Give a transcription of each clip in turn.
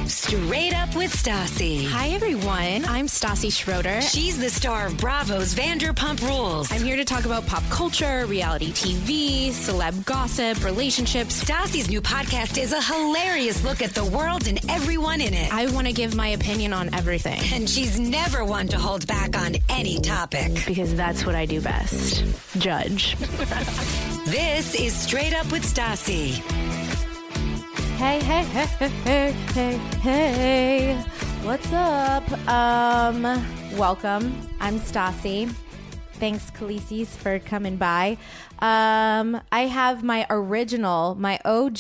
Straight Up with Stassi. Hi, everyone. I'm Stassi Schroeder. She's the star of Bravo's Vanderpump Rules. I'm here to talk about pop culture, reality TV, celeb gossip, relationships. Stassi's new podcast is a hilarious look at the world and everyone in it. I want to give my opinion on everything. And she's never one to hold back on any topic. Because that's what I do best. Judge. This is Straight Up with Stassi. Hey, hey, hey, hey, hey, hey. What's up? Welcome. I'm Stassi. Thanks, Khaleesi's, for coming by. I have my original, my OG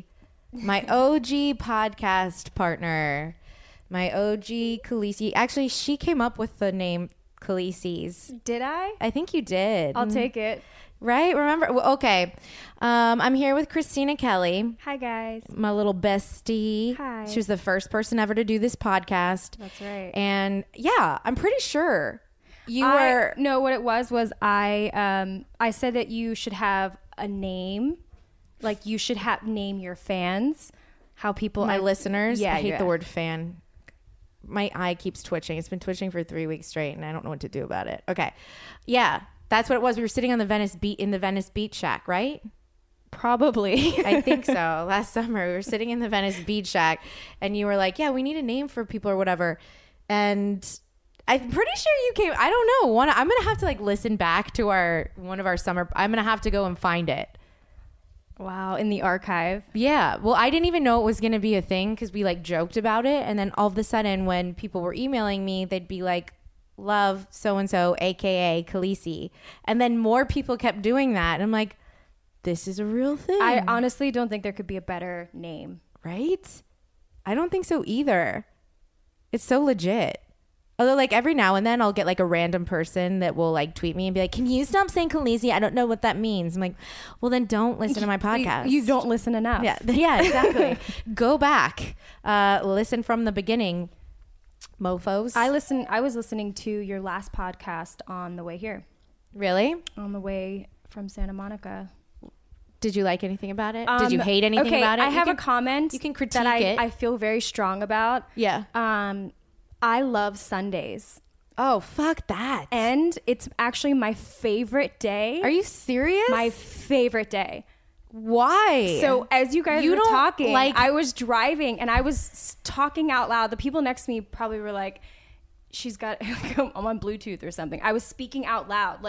podcast partner, my OG Khaleesi. Actually, she came up with the name Khaleesi's. Did I? I think you did. I'll take it. Right? Remember? Well, okay. I'm here with Christina Kelly. Hi, guys. My little bestie. Hi. She was the first person ever to do this podcast. That's right. And yeah, I'm pretty sure were. No, what it was I said that you should have a name. Like you should name your fans. How people. My listeners. Yeah, I hate the word fan. My eye keeps twitching. It's been twitching for 3 weeks straight and I don't know what to do about it. Okay. Yeah. That's what it was. We were sitting on the Venice Beach Shack, right? Probably. I think so. Last summer, we were sitting in the Venice Beach Shack, and you were like, "Yeah, we need a name for people or whatever." And I'm pretty sure you came. I don't know. I'm gonna have to listen back to one of our summer. I'm gonna have to go and find it. Wow, in the archive. Yeah. Well, I didn't even know it was gonna be a thing because we joked about it, and then all of a sudden, when people were emailing me, they'd be like, "Love so-and-so, aka Khaleesi." And then more people kept doing that. And I'm like, this is a real thing. I honestly don't think there could be a better name. Right? I don't think so either. It's so legit. Although every now and then I'll get a random person that will tweet me and be like, "Can you stop saying Khaleesi? I don't know what that means." I'm like, well, then don't listen to my podcast. You don't listen enough. Yeah, exactly. Go back. Listen from the beginning. Mofos. I was listening to your last podcast on the way here. Really? On the way from Santa Monica. Did you like anything about it? Did you hate anything about it? I have a comment. You can critique that it. I feel very strong about. Yeah. I love Sundays. Oh, fuck that. And it's actually my favorite day. Are you serious? My favorite day. Why? So as you guys were don't talking, I was driving and I was talking out loud. The people next to me probably were like, she's got, I'm on Bluetooth or something. I was speaking out loud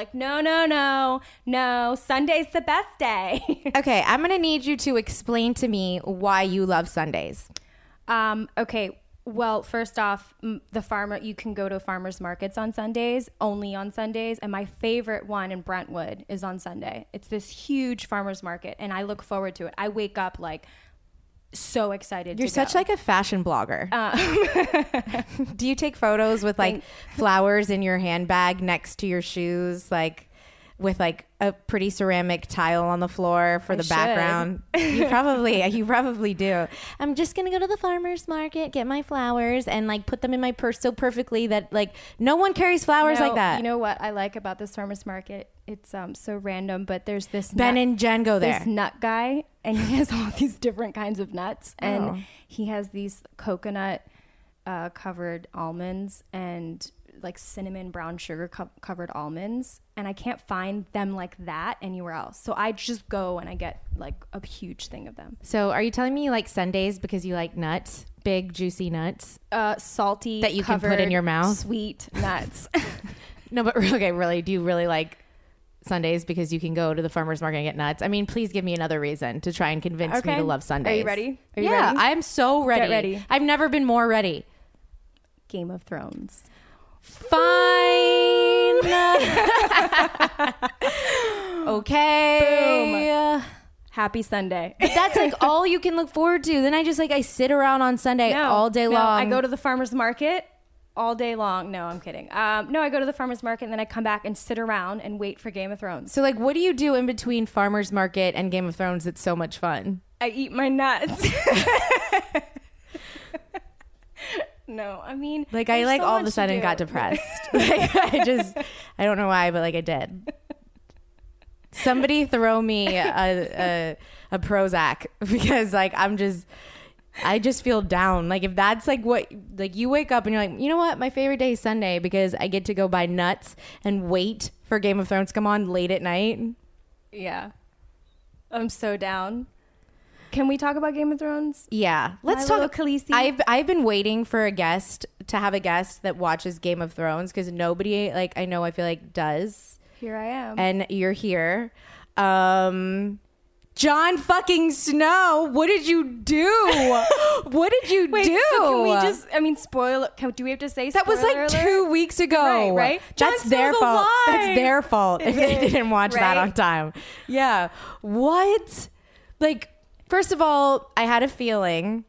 no, Sunday's the best day. Okay, I'm going to need you to explain to me why you love Sundays. Okay. Well, first off, you can go to farmers markets on Sundays, only on Sundays. And my favorite one in Brentwood is on Sunday. It's this huge farmers market and I look forward to it. I wake up so excited. You're such a fashion blogger. Do you take photos with flowers in your handbag next to your shoes? With a pretty ceramic tile on the floor for the background. You probably do. I'm just gonna go to the farmer's market, get my flowers, and put them in my purse so perfectly that no one carries flowers like that. You know what I like about this farmer's market? It's so random, but there's this Ben and Jen go there. This nut guy, and he has all these different kinds of nuts, and he has these coconut covered almonds and cinnamon brown sugar covered almonds, and I can't find them like that anywhere else. So I just go and I get a huge thing of them. So are you telling me you like Sundays because you like nuts, big juicy nuts, salty that you can put in your mouth, sweet nuts? No, but okay, really, do you really like Sundays because you can go to the farmer's market and get nuts? I mean, please give me another reason to try and convince me to love Sundays. Are you ready? Yeah, I'm so ready. Get ready. I've never been more ready. Game of Thrones. Fine. Okay. Boom. Happy Sunday. That's all you can look forward to. Then I sit around on Sunday all day long. I go to the farmer's market all day long. No, I'm kidding. No, I go to the farmer's market and then I come back and sit around and wait for Game of Thrones. So what do you do in between farmer's market and Game of Thrones that's so much fun? I eat my nuts. No, I mean, I all of a sudden got depressed. I don't know why, but I did. Somebody throw me a Prozac because I'm just I just feel down. Like if that's like what, like you wake up and you're like, you know what? My favorite day is Sunday because I get to go buy nuts and wait for Game of Thrones to come on late at night. Yeah. I'm so down. Can we talk about Game of Thrones? Yeah. Let's talk. Khaleesi. I've been waiting for a guest to have a guest that watches Game of Thrones because nobody like I feel like does. Here I am. And you're here. Jon fucking Snow, what did you do? What did you do? So can we spoil? Do we have to say that was like alert? 2 weeks ago? Right? That's their fault. Alive. That's their fault if they didn't watch that on time. Yeah. What? Like, first of all, I had a feeling,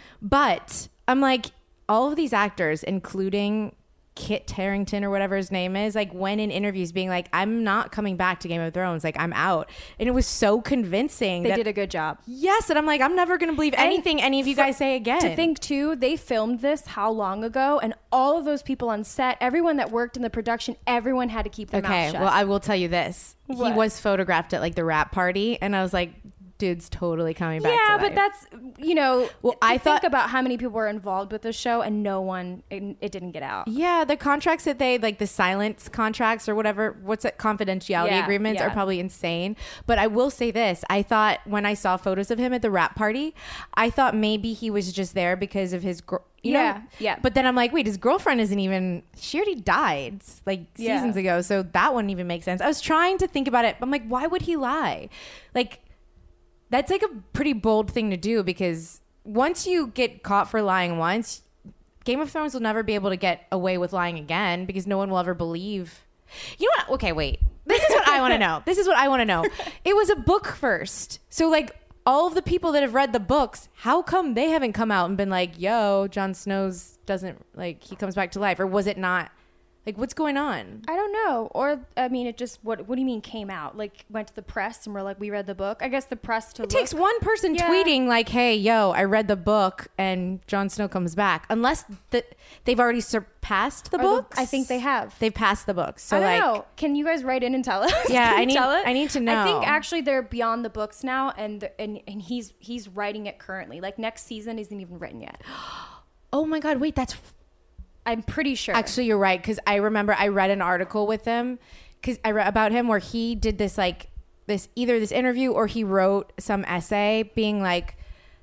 but I'm like, all of these actors, including Kit Harington or whatever his name is, like went in interviews being like, I'm not coming back to Game of Thrones, like I'm out. And it was so convincing. They did a good job. Yes. And I'm like, I'm never going to believe anything any of you guys say again. To think too, they filmed this how long ago, and all of those people on set, everyone that worked in the production, everyone had to keep their mouth shut. Well, I will tell you this. What? He was photographed at like the wrap party and I was like, dude's totally coming back to Yeah, life. but that's, well, I think about how many people were involved with the show and no one, it didn't get out. Yeah, the contracts that they, like the silence contracts or whatever, what's it, confidentiality agreements are probably insane. But I will say this. I thought when I saw photos of him at the wrap party, I thought maybe he was just there because of his you know? But then I'm like, wait, his girlfriend isn't even, she already died like seasons ago. So that wouldn't even make sense. I was trying to think about it. But I'm like, why would he lie? Like, that's like a pretty bold thing to do because once you get caught for lying once, Game of Thrones will never be able to get away with lying again because no one will ever believe. You know what? Okay, wait. This is what I want to know. This is what I want to know. It was a book first. So like all of the people that have read the books, how come they haven't come out and been like, yo, Jon Snow's doesn't like, he comes back to life? Or was it not? Like, what's going on? I don't know. Or, I mean, it just, what do you mean came out? Like, went to the press and we're like, we read the book? I guess the press to It takes one person tweeting like, hey, yo, I read the book and Jon Snow comes back. Unless they've already surpassed the books. I think they have. They've passed the books. So I don't like, know. Can you guys write in and tell us? Yeah, I need to know. I think actually they're beyond the books now and he's writing it currently. Like, next season isn't even written yet. Oh my God, wait, I'm pretty sure. Actually, you're right. Because I remember I read an article with him because I read about him where he did this like either this interview or he wrote some essay being like,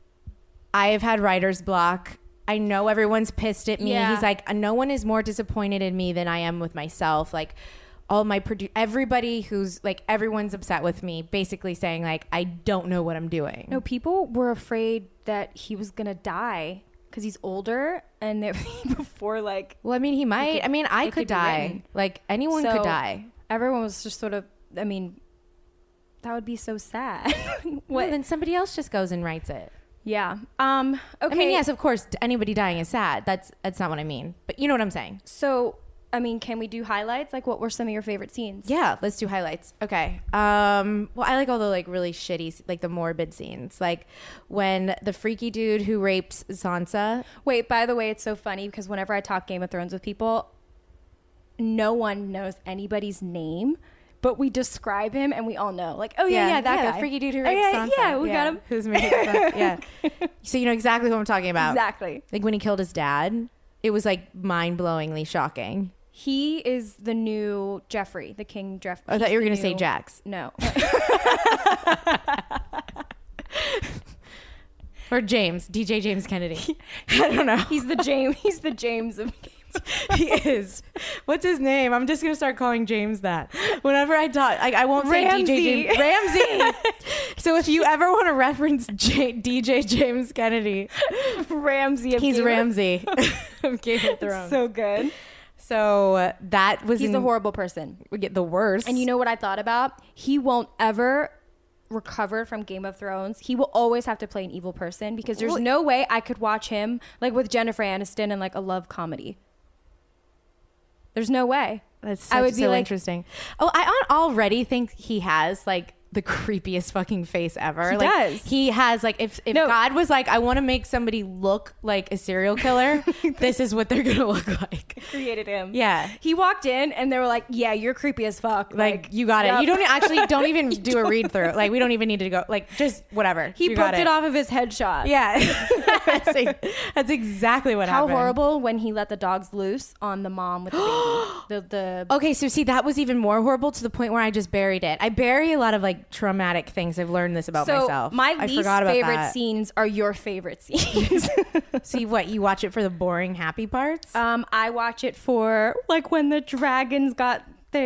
I have had writer's block. I know everyone's pissed at me. Yeah. He's like, no one is more disappointed in me than I am with myself. Like all my everybody who's like, everyone's upset with me, basically saying like, I don't know what I'm doing. No, people were afraid that he was going to die because he's older and before like, well, I mean, he might. I could die. Like anyone could die. Everyone was just sort of, I mean, that would be so sad. Well, then somebody else just goes and writes it. Yeah. Okay. I mean, yes, of course, anybody dying is sad. That's not what I mean. But you know what I'm saying. So, I mean, can we do highlights? Like, what were some of your favorite scenes? Yeah, let's do highlights. Okay. Well, I like all the like really shitty, like the morbid scenes, like when the freaky dude who rapes Sansa. Wait, by the way, it's so funny because whenever I talk Game of Thrones with people, no one knows anybody's name, but we describe him and we all know. Like, oh yeah, that guy, the freaky dude who rapes Sansa. Yeah, we got him. Who's making Yeah. So you know exactly who I'm talking about. Exactly. Like when he killed his dad, it was like mind-blowingly shocking. He is the new Jeffrey, the King Jeffrey. I thought you were going to say Jax. No. Or James, DJ James Kennedy. I don't know. He's the James of He is. What's his name? I'm just going to start calling James that. Whenever I talk, I won't Ramsey. say DJ James. Ramsey. So if you ever want to reference DJ James Kennedy, Ramsey. He's Ramsey of Game of Thrones. So good. So that was... He's a horrible person. We get the worst. And you know what I thought about? He won't ever recover from Game of Thrones. He will always have to play an evil person because there's no way I could watch him like with Jennifer Aniston in like a love comedy. There's no way. That's so interesting. Oh, I already think he has like the creepiest fucking face ever. He like, does. He has like, if God was like, I want to make somebody look like a serial killer, this is what they're gonna look like. Created him. Yeah. He walked in and they were like, yeah, you're creepy as fuck. Like you got it. You don't even do a read through. Like we don't even need to go. Like just whatever. He booked it off of his headshot. Yeah. That's exactly what happened. How horrible when he let the dogs loose on the mom with the baby. Okay, so see, that was even more horrible to the point where I just buried it. I bury a lot of like traumatic things. I've learned this about myself. My least favorite scenes are your favorite scenes. See, what, you watch it for the boring happy parts? I watch it for like when the dragons got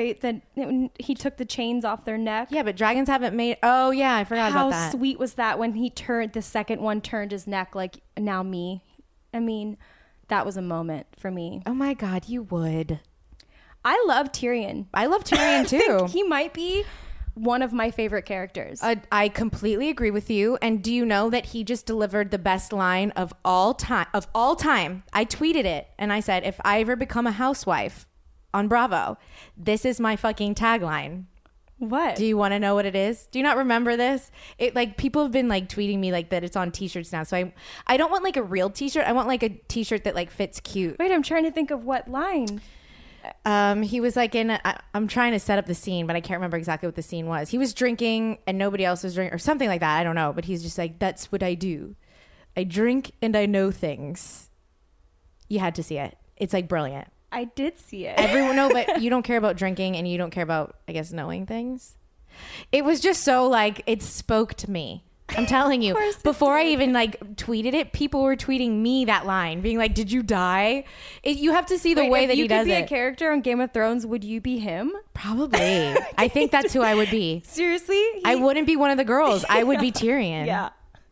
he took the chains off their neck. Yeah, but dragons haven't made. Oh yeah, I forgot about that. How sweet was that when the second one turned his neck like, now me. I mean, that was a moment for me. Oh my God, you would. I love Tyrion. I love Tyrion too. He might be one of my favorite characters. I completely agree with you. And do you know that he just delivered the best line of all time? I tweeted it and I said, if I ever become a housewife on Bravo, this is my fucking tagline. What? Do you want to know what it is? Do you not remember this? It like people have been like tweeting me like that it's on t-shirts now. So I don't want like a real t-shirt. I want like a t-shirt that like fits cute. Wait, I'm trying to think of what line. He was like I'm trying to set up the scene, but I can't remember exactly what the scene was. He was drinking and nobody else was drinking or something like that. I don't know. But he's just like, that's what I do. I drink and I know things. You had to see it. It's like brilliant. I did see it. Everyone know, but you don't care about drinking and you don't care about, I guess, knowing things. It was just so like, it spoke to me. I'm telling you, before I even like tweeted it, people were tweeting me that line, being like, "Did you die?" You have to see the way that he does it. If you could be a character on Game of Thrones, would you be him? Probably. I think that's who I would be. Seriously, I wouldn't be one of the girls. I would be Tyrion. Yeah,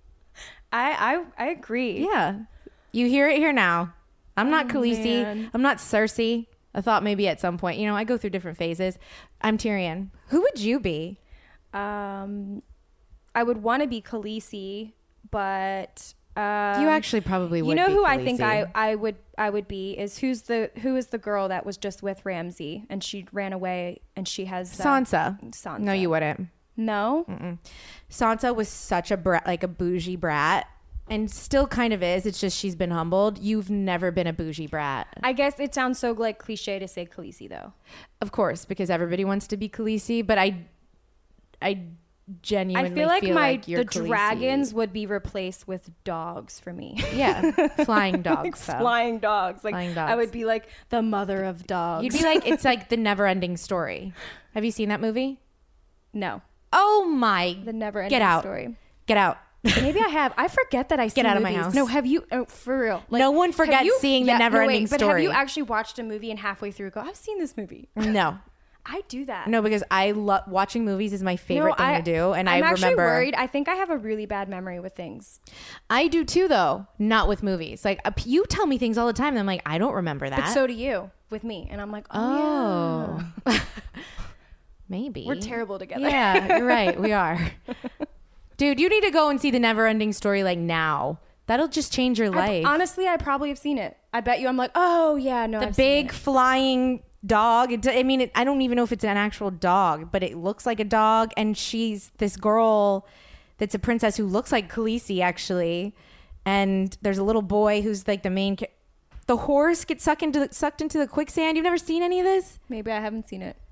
I agree. Yeah, you hear it here now. I'm not Khaleesi. Man. I'm not Cersei. I thought maybe at some point, I go through different phases. I'm Tyrion. Who would you be? I would want to be Khaleesi, but you actually probably would. You know be who Khaleesi. I think I would be is who is the girl that was just with Ramsay and she ran away and she has Sansa. Sansa. No, you wouldn't. No. Mm-mm. Sansa was such a brat, like a bougie brat, and still kind of is. It's just she's been humbled. You've never been a bougie brat. I guess it sounds so like cliche to say Khaleesi though. Of course, because everybody wants to be Khaleesi, but I genuinely feel like the dragons would be replaced with dogs for me. Yeah, flying dogs. Like flying dogs. Like flying dogs. I would be like the mother of dogs. You'd be like, it's like the Never-Ending Story. Have you seen that movie? No. Oh my! The Never-Ending Get out. Story. Get out. Maybe I have. I forget that I see Get out movies. of my house. No, have you? Oh, for real. Like, no one forgets seeing the Never-Ending Story. But have you actually watched a movie and halfway through go, I've seen this movie? No. I do that. No, because I love watching movies is my favorite thing to do. And I'm actually worried. I think I have a really bad memory with things. I do too, though. Not with movies. Like you tell me things all the time. And I'm like, I don't remember that. But so do you with me. And I'm like, oh. Yeah. Maybe. We're terrible together. Yeah, you're right. We are. Dude, you need to go and see the Never-Ending Story like now. That'll just change your life. Honestly, I probably have seen it. I bet you I'm like, oh, yeah, no, I've seen it. Flying dog. I don't even know if it's an actual dog, but it looks like a dog. And she's this girl that's a princess who looks like Khaleesi, actually. And there's a little boy who's like the main the horse gets sucked into the quicksand. You've never seen any of this? Maybe I haven't seen it.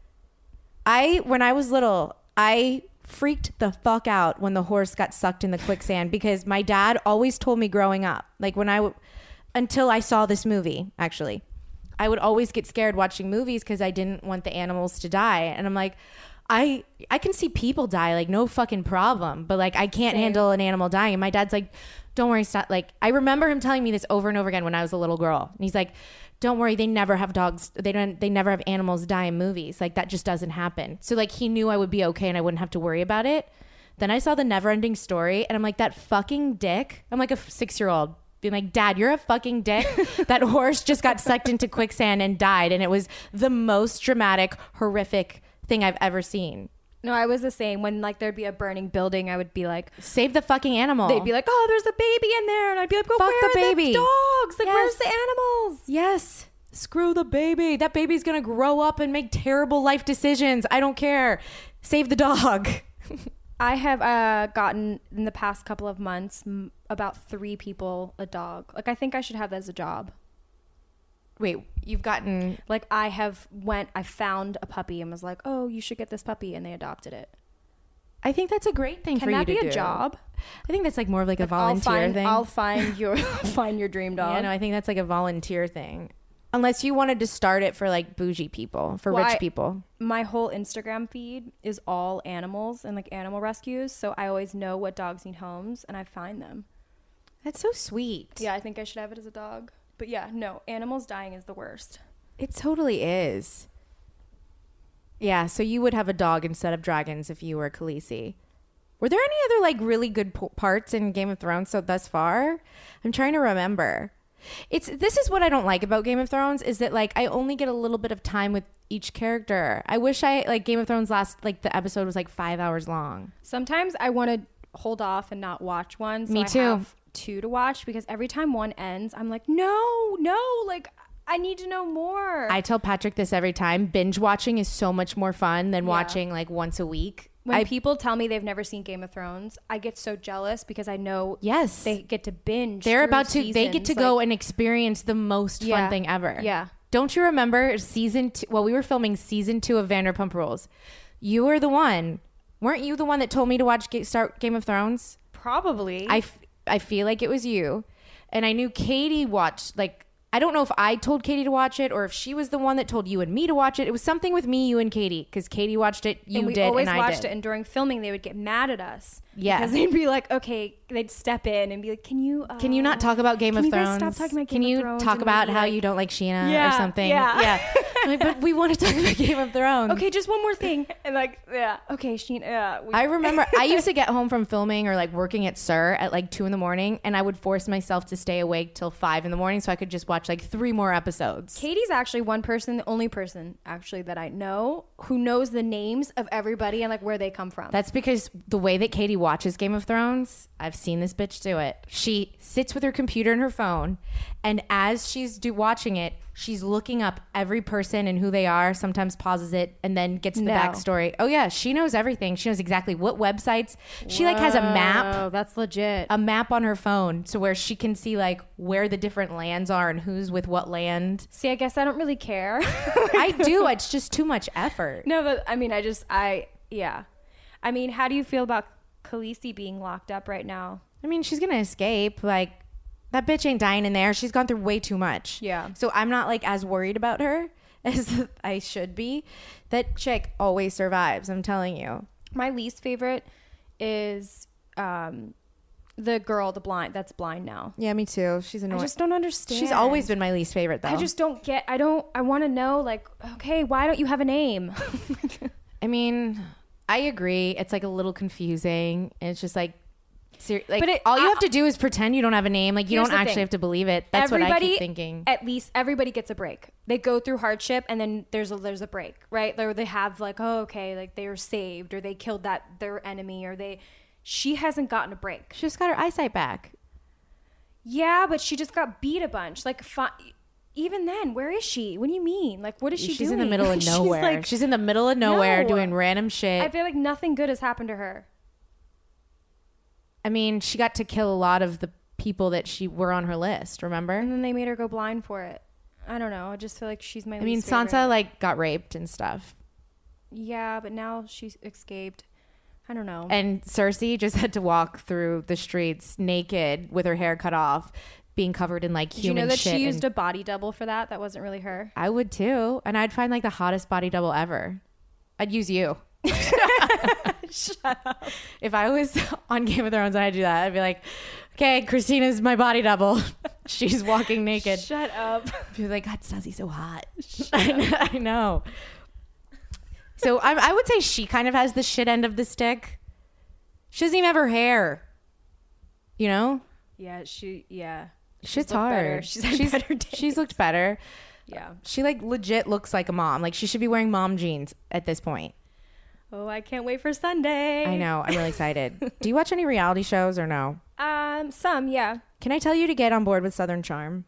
When I was little, I freaked the fuck out when the horse got sucked in the quicksand because my dad always told me growing up, like until I saw this movie, actually, I would always get scared watching movies because I didn't want the animals to die. And I'm like, I can see people die, like no fucking problem, but like I can't handle an animal dying. And my dad's like, don't worry, stop. Like I remember him telling me this over and over again when I was a little girl. And he's like, don't worry, they never have dogs. They never have animals die in movies. Like that just doesn't happen. So like he knew I would be okay and I wouldn't have to worry about it. Then I saw the Never-Ending Story and I'm like, that fucking dick. I'm like a 6-year-old being like, Dad, you're a fucking dick. That horse just got sucked into quicksand and died. And it was the most dramatic, horrific thing I've ever seen. No, I was the same. When like there'd be a burning building, I would be like, save the fucking animal. They'd be like, oh, there's a baby in there. And I'd be like, fuck the baby. The dogs? Like, yes. Where's the animals? Yes. Screw the baby. That baby's going to grow up and make terrible life decisions. I don't care. Save the dog. I have gotten in the past couple of months about 3 people a dog. Like I think I should have that as a job. Wait, you've gotten... Like I found a puppy and was like, oh, you should get this puppy, and they adopted it. I think that's a great thing for you to do. Can that be a job? I think that's like more of like a volunteer thing. I'll find your dream dog. Yeah, no, I think that's like a volunteer thing. Unless you wanted to start it for like bougie people, for rich people. My whole Instagram feed is all animals and like animal rescues. So I always know what dogs need homes and I find them. That's so sweet. Yeah, I think I should have it as a dog. But yeah, no, animals dying is the worst. It totally is. Yeah, so you would have a dog instead of dragons if you were Khaleesi. Were there any other like really good parts in Game of Thrones thus far? I'm trying to remember. This is what I don't like about Game of Thrones is that like I only get a little bit of time with each character. I wish Game of Thrones the episode was like 5 hours long. Sometimes I want to hold off and not watch one. So Me too. I have 2 to watch because every time one ends, I'm like, no, like I need to know more. I tell Patrick this every time. Binge watching is so much more fun than watching like once a week. When people tell me they've never seen Game of Thrones, I get so jealous because I know they get to binge. They get to go and experience the most fun thing ever. Yeah. Don't you remember season 2? Well, we were filming season 2 of Vanderpump Rules. You were the one. Weren't you the one that told me to start Game of Thrones? Probably. I feel like it was you. And I knew Katie watched I don't know if I told Katie to watch it or if she was the one that told you and me to watch it. It was something with me, you, and Katie, because Katie watched it, you did, and I did. We always watched it, and during filming, they would get mad at us. Yeah. Because they'd be like, okay, they'd step in and be like, can you not talk about Game of Thrones? Can you guys stop talking about Game of Thrones? Can you talk about how you don't like Sheena or something? Yeah. Like, but we want to talk about Game of Thrones. Okay, just one more thing. And okay, Sheena. I remember I used to get home from filming or like working at SUR at like 2 a.m, and I would force myself to stay awake till 5 a.m. so I could just watch like 3 more episodes. Katie's actually the only person actually that I know who knows the names of everybody and like where they come from. That's because the way that Katie watches Game of Thrones, I've seen this bitch do it. She sits with her computer and her phone, and as she's watching it, she's looking up every person and who they are, sometimes pauses it, and then gets the backstory. Oh yeah, she knows everything. She knows exactly what websites. She like has a map. Oh, that's legit. A map on her phone so where she can see like where the different lands are and who's with what land. See, I guess I don't really care. I do. It's just too much effort. No, but I mean, yeah. I mean, how do you feel about Khaleesi being locked up right now? I mean, she's going to escape. Like, that bitch ain't dying in there. She's gone through way too much. Yeah. So I'm not like as worried about her as I should be. That chick always survives. I'm telling you. My least favorite is the girl, that's blind now. Yeah, me too. She's annoying. I just don't understand. She's always been my least favorite, though. I just don't get. I want to know, like, okay, why don't you have a name? I mean, I agree. It's like a little confusing. And it's just like, all you have to do is pretend you don't have a name. Like, you don't actually have to believe it. That's what I keep thinking. At least everybody gets a break. They go through hardship, and then there's a break, right? Or they have like, oh, okay, like they were saved, or they killed their enemy, or she hasn't gotten a break. She just got her eyesight back. Yeah, but she just got beat a bunch. Like, even then, where is she? What do you mean? Like, what is she doing? She's in the middle of nowhere. She's in the middle of nowhere doing random shit. I feel like nothing good has happened to her. I mean, she got to kill a lot of the people that were on her list, remember? And then they made her go blind for it. I don't know. I just feel like she's my least Sansa favorite. like got raped and stuff. Yeah, but now she's escaped. I don't know. And Cersei just had to walk through the streets naked with her hair cut off, being covered in like human shit. Did you know that she used a body double for that? That wasn't really her. I would too. And I'd find like the hottest body double ever. I'd use you. Shut up. If I was on Game of Thrones and I'd do that, I'd be like, okay, Christina's my body double. She's walking naked. Shut up. I'd be like, God, Stazzy's so hot. I know. So I would say she kind of has the shit end of the stick. She doesn't even have her hair. You know? Yeah, Shit's hard. She's looked better. Yeah. She like legit looks like a mom. Like she should be wearing mom jeans at this point. Oh, I can't wait for Sunday. I know. I'm really excited. Do you watch any reality shows or no? Some, yeah. Can I tell you to get on board with Southern Charm?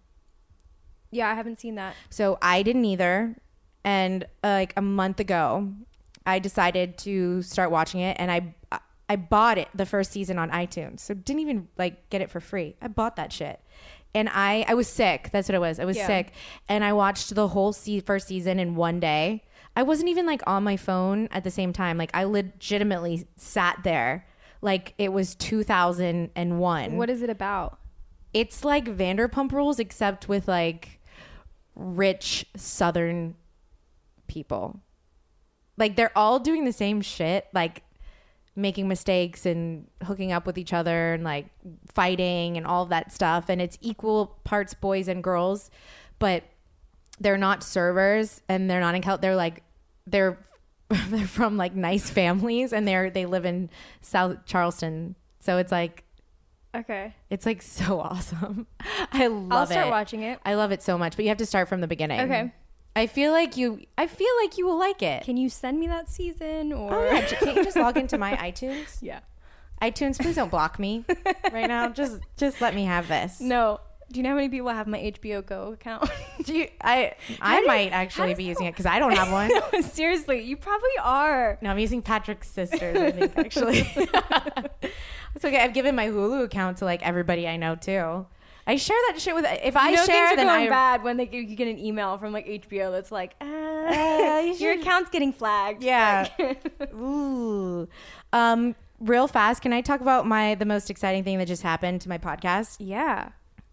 Yeah, I haven't seen that. So I didn't either. And like a month ago, I decided to start watching it, and I bought it the first season on iTunes. So didn't even like get it for free. I bought that shit. And I was sick. That's what it was. I was sick. And I watched the whole first season in one day. I wasn't even like on my phone at the same time. Like I legitimately sat there like it was 2001. What is it about? It's like Vanderpump Rules, except with like rich Southern people. Like they're all doing the same shit, like making mistakes and hooking up with each other and like fighting and all of that stuff. And it's equal parts boys and girls, but they're not servers and they're not in they're like they're from like nice families, and they live in South Charleston. So it's like, okay, it's like so awesome. I love it. I'll start watching it. I love it so much, but you have to start from the beginning. Okay. I feel like you will like it. Can you send me that season? Or Oh yeah, can't you just log into my iTunes? Yeah. iTunes, please don't block me right now. Just let me have this. No. Do you know how many people have my HBO Go account? I might actually be using it because I don't have one. No, seriously, you probably are. No, I'm using Patrick's sisters, I think, actually. It's okay. I've given my Hulu account to like everybody I know too. I share that shit with. If I share, things are then going bad when you get an email from like HBO that's like, your account's getting flagged. Yeah. Ooh. Real fast, can I talk about the most exciting thing that just happened to my podcast? Yeah.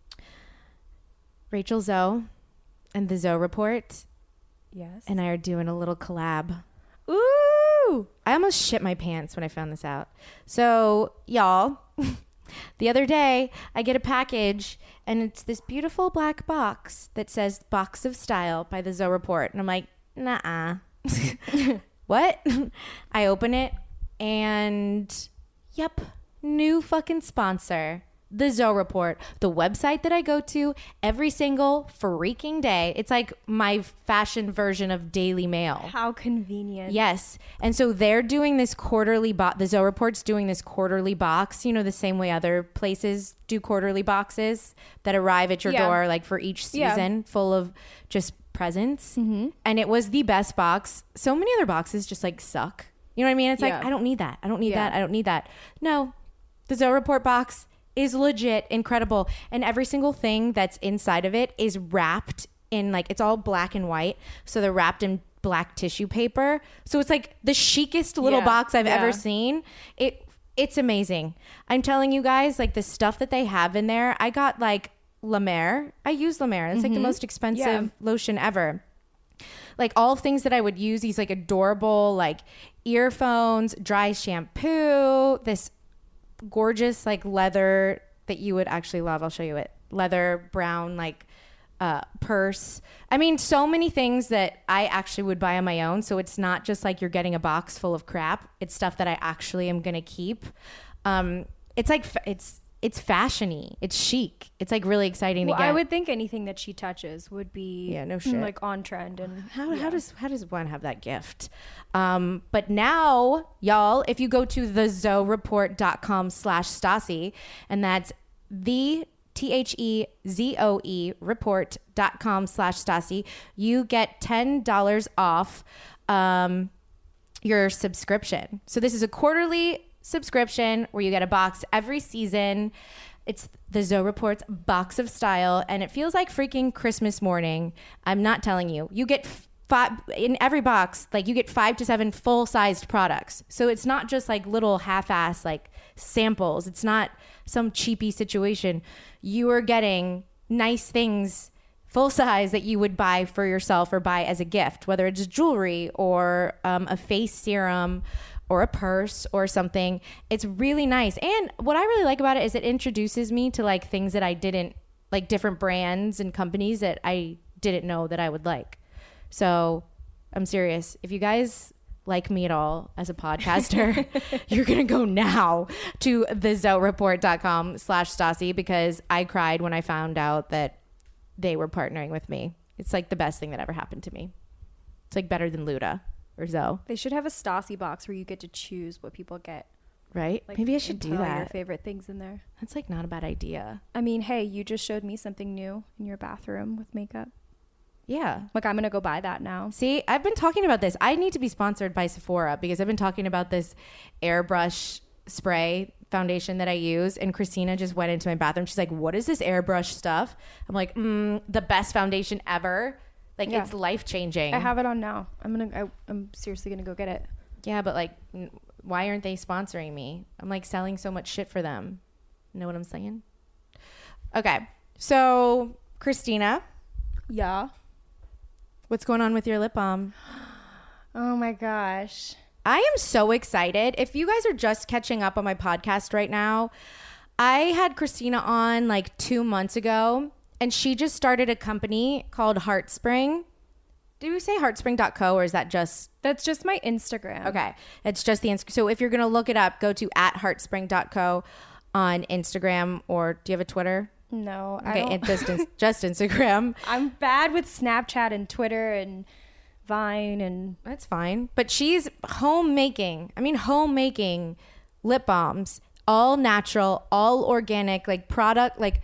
Rachel Zoe and the Zoe Report. Yes. And I are doing a little collab. Ooh. I almost shit my pants when I found this out. So, y'all, the other day I get a package and it's this beautiful black box that says Box of Style by the Zoe Report. And I'm like, nah. What? I open it and yep, new fucking sponsor. The Zoe Report, the website that I go to every single freaking day. It's like my fashion version of Daily Mail. How convenient. Yes. And so they're doing this quarterly the Zoe Report's doing this quarterly box, you know, the same way other places do quarterly boxes that arrive at your door, like for each season, full of just presents. Mm-hmm. And it was the best box. So many other boxes just like suck. You know what I mean? It's like, I don't need that. I don't need that. I don't need that. No, the Zoe Report box is legit incredible, and every single thing that's inside of it is wrapped in like, it's all black and white, so they're wrapped in black tissue paper, so it's like the chicest little box I've ever seen. It's amazing. I'm telling you guys, like the stuff that they have in there. I got like La Mer. I use La Mer. It's like the most expensive lotion ever. Like all things that I would use, these like adorable like earphones, dry shampoo, this gorgeous like leather that you would actually love. I'll show you it. Leather brown like purse. I mean, so many things that I actually would buy on my own. So it's not just like you're getting a box full of crap. It's stuff that I actually am gonna keep. It's like it's fashiony. It's chic. It's like really exciting to get. I would think anything that she touches would be no shit. like on trend. And how does one have that gift? But now, y'all, if you go to thezoereport.com/Stassi, and that's THEZOE report.com/Stassi, you get $10 off your subscription. So this is a quarterly subscription where you get a box every season. It's the Zoe Report's Box of Style, and it feels like freaking Christmas morning. I'm not telling you. You get in every box, like you get 5 to 7 full-sized products. So it's not just like little half-ass like samples. It's not some cheapy situation. You are getting nice things full size that you would buy for yourself or buy as a gift, whether it's jewelry or a face serum or a purse or something. It's really nice. And what I really like about it is it introduces me to like things that I didn't like, different brands and companies that I didn't know that I would like. So I'm serious. If you guys like me at all as a podcaster, you're going to go now to thezoereport.com/Stassi, because I cried when I found out that they were partnering with me. It's like the best thing that ever happened to me. It's like better than Luda or Zoe. They should have a Stassi box where you get to choose what people get. Right? Like, maybe I should do that. Your favorite things in there. That's like not a bad idea. I mean, hey, you just showed me something new in your bathroom with makeup. Yeah. Like, I'm going to go buy that now. See, I've been talking about this. I need to be sponsored by Sephora because I've been talking about this airbrush spray foundation that I use. And Christina just went into my bathroom. She's like, what is this airbrush stuff? I'm like, the best foundation ever. Like, it's life-changing. I have it on now. I'm seriously going to go get it. Yeah, but like, why aren't they sponsoring me? I'm like selling so much shit for them. Know what I'm saying? Okay. So, Christina. Yeah. What's going on with your lip balm? Oh my gosh. I am so excited. If you guys are just catching up on my podcast right now, I had Christina on like 2 months ago, and she just started a company called Heartspring. Do we say heartspring.co, or is that just... That's just my Instagram. Okay. It's just the Instagram. So if you're going to look it up, go to @heartspring.co on Instagram, or do you have a Twitter? No, okay, I don't. Just Instagram. I'm bad with Snapchat and Twitter and Vine, and that's fine. But she's homemaking lip balms, all natural, all organic, like product, like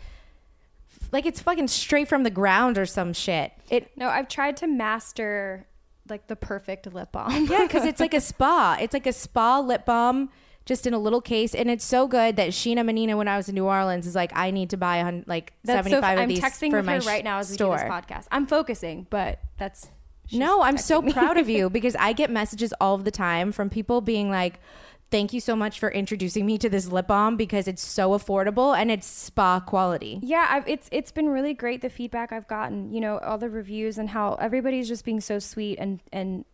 it's fucking straight from the ground or some shit. No, I've tried to master like the perfect lip balm. Yeah, because it's like a spa. It's like a spa lip balm, just in a little case, and it's so good that Sheena Menina, when I was in New Orleans, is like, I need to buy like 75 of these for my store. I'm texting with her right now as we do this podcast. I'm focusing, but that's... No, I'm so proud of you because I get messages all of the time from people being like, thank you so much for introducing me to this lip balm because it's so affordable and it's spa quality. Yeah, it's been really great, the feedback I've gotten, you know, all the reviews and how everybody's just being so sweet, and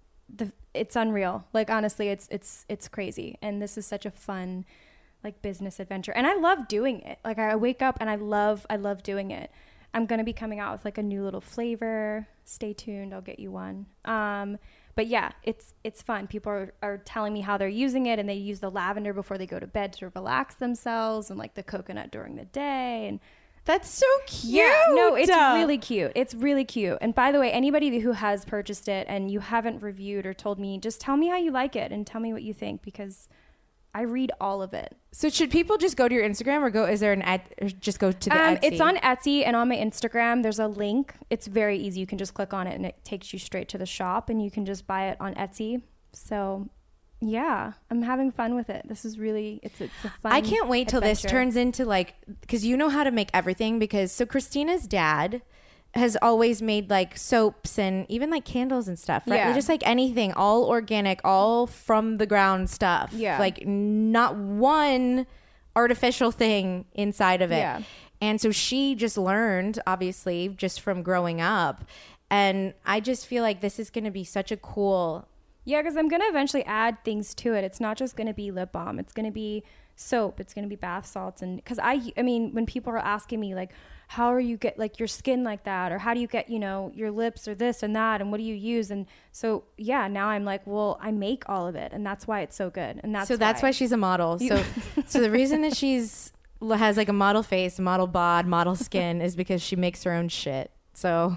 it's unreal. Like, honestly, it's crazy. And this is such a fun like business adventure. And I love doing it. Like, I wake up and I love doing it. I'm going to be coming out with like a new little flavor. Stay tuned. I'll get you one. But yeah, it's fun. People are telling me how they're using it, and they use the lavender before they go to bed to relax themselves, and like the coconut during the day. And that's so cute. Yeah, no, it's really cute. It's really cute. And by the way, anybody who has purchased it and you haven't reviewed or told me, just tell me how you like it and tell me what you think, because I read all of it. So should people just go to your Instagram, or is there or just go to the Etsy? It's on Etsy, and on my Instagram, there's a link. It's very easy. You can just click on it and it takes you straight to the shop, and you can just buy it on Etsy. So yeah, I'm having fun with it. This is really, it's a fun I can't wait till adventure. This turns into like, because you know how to make everything, so Christina's dad has always made like soaps and even like candles and stuff, right? Yeah. Just like anything, all organic, all from the ground stuff. Yeah. Like not one artificial thing inside of it. Yeah. And so she just learned, obviously, just from growing up. And I just feel like this is going to be such a cool... Yeah, because I'm going to eventually add things to it. It's not just going to be lip balm. It's going to be soap. It's going to be bath salts. And because I mean, when people are asking me like, how are you get like your skin like that? Or how do you get, you know, your lips or this and that? And what do you use? And so, yeah, now I'm like, well, I make all of it. And that's why it's so good. And that's why she's a model. So the reason that has like a model face, model bod, model skin is because she makes her own shit. So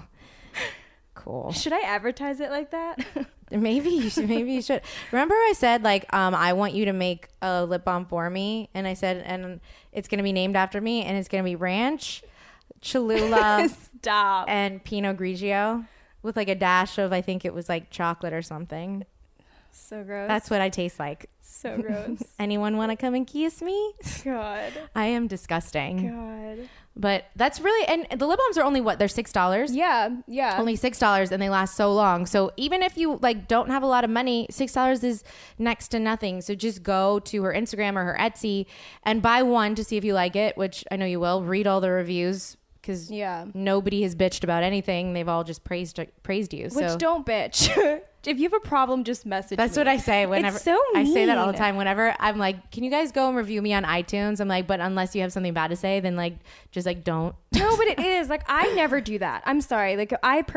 cool. Should I advertise it like that? Maybe you should. Remember I said like, I want you to make a lip balm for me. And I said, and it's going to be named after me, and it's going to be Ranch, Cholula, Stop, and Pinot Grigio with like a dash of, I think it was like chocolate or something. So gross. That's what I taste like. So gross. Anyone want to come and kiss me? God. I am disgusting. God. But that's really, and the lip balms are only what? They're $6? Yeah. Only $6, and they last so long. So even if you like don't have a lot of money, $6 is next to nothing. So just go to her Instagram or her Etsy and buy one to see if you like it, which I know you will. Read all the reviews, because nobody has bitched about anything. They've all just praised you. Which don't bitch. If you have a problem, just message That's me. what I say whenever. It's so mean. I say that all the time. Whenever I'm like, can you guys go and review me on iTunes? I'm like, but unless you have something bad to say, then like, just like don't. No, but it is like, I never do that. I'm sorry. Like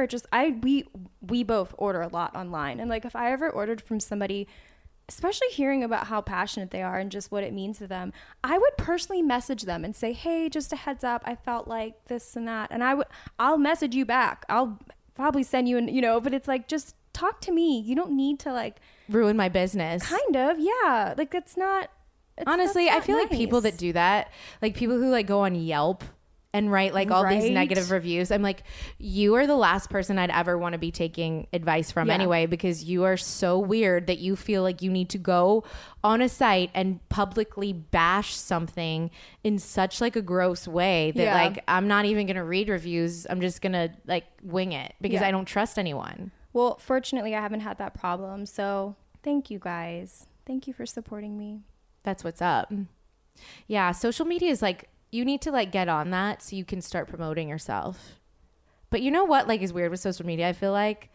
we both order a lot online, and like if I ever ordered from somebody, especially hearing about how passionate they are and just what it means to them, I would personally message them and say, hey, just a heads up, I felt like this and that, and I'll message you back. I'll probably send you but it's like, just talk to me. You don't need to like ruin my business. Kind of, yeah. Like that's not. Honestly, I feel nice. like people that do that, like people who like go on Yelp and write like all these negative reviews. I'm like, you are the last person I'd ever want to be taking advice from anyway, because you are so weird that you feel like you need to go on a site and publicly bash something in such like a gross way that like I'm not even going to read reviews. I'm just going to like wing it because I don't trust anyone. Well, fortunately, I haven't had that problem. So thank you guys. Thank you for supporting me. That's what's up. Yeah. Social media is like, you need to like get on that so you can start promoting yourself. But you know what like is weird with social media? I feel like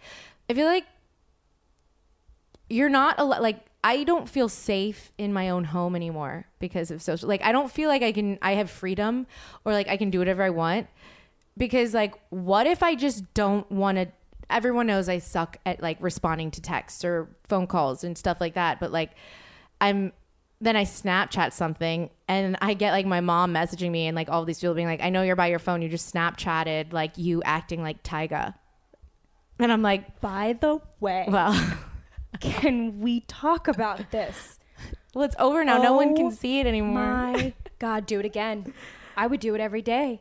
you're not like, I don't feel safe in my own home anymore because of social. Like, I don't feel like I have freedom or like I can do whatever I want, because like, what if I just don't want to? Everyone knows I suck at like responding to texts or phone calls and stuff like that. But like, then I Snapchat something and I get like my mom messaging me and like all these people being like, I know you're by your phone. You just Snapchatted like you acting like Tyga. And I'm like, by the way, well, can we talk about this? Well, it's over now. No one can see it anymore. My God, do it again. I would do it every day.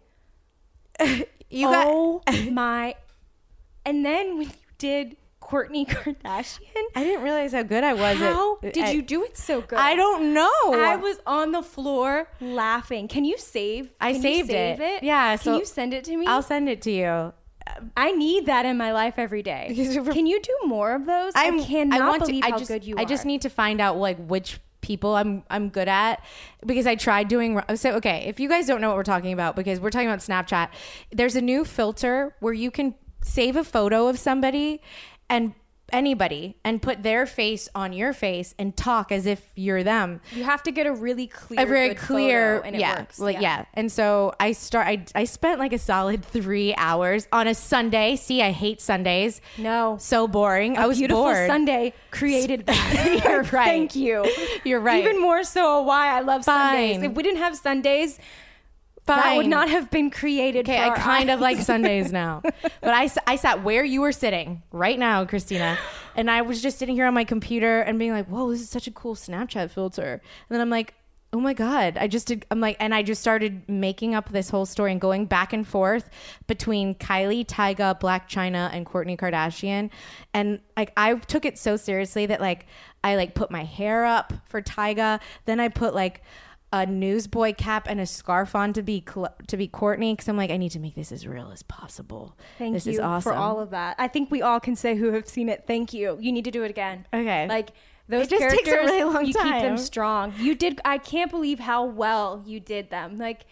My. And then when you did Kourtney Kardashian, I didn't realize how good I was. How did you do it so good? I don't know. I was on the floor laughing. Can you save? I saved it. Yeah. Can you send it to me? I'll send it to you. I need that in my life every day. Can you do more of those? I cannot believe how good you are. I just need to find out like which people I'm good at, because I tried doing so. Okay, if you guys don't know what we're talking about, because we're talking about Snapchat, there's a new filter where you can save a photo of somebody and anybody and put their face on your face and talk as if you're them. You have to get a really clear, clear photo and it works. Like, and so I spent like a solid 3 hours on a Sunday. See, I hate Sundays. No, so boring. I was beautiful bored. Sunday created that. You're right. Thank you. You're right. Even more so why I love Sundays. If we didn't have Sundays, that would not have been created. Okay, I kind of like Sundays now. But I sat where you were sitting right now, Christina, and I was just sitting here on my computer and being like, whoa, this is such a cool Snapchat filter. And then I'm like, oh my God, I just started making up this whole story and going back and forth between Kylie, Tyga, Blac Chyna, and Kourtney Kardashian. And like, I took it so seriously that like, I like put my hair up for Tyga. Then I put like a newsboy cap and a scarf on to be Kourtney, because I'm like, I need to make this as real as possible. This is awesome. For all of that. I think we all can say who have seen it. Thank you. You need to do it again. Okay. Like those characters, takes a really long time. Keep them strong. You did. I can't believe how well you did them. Like,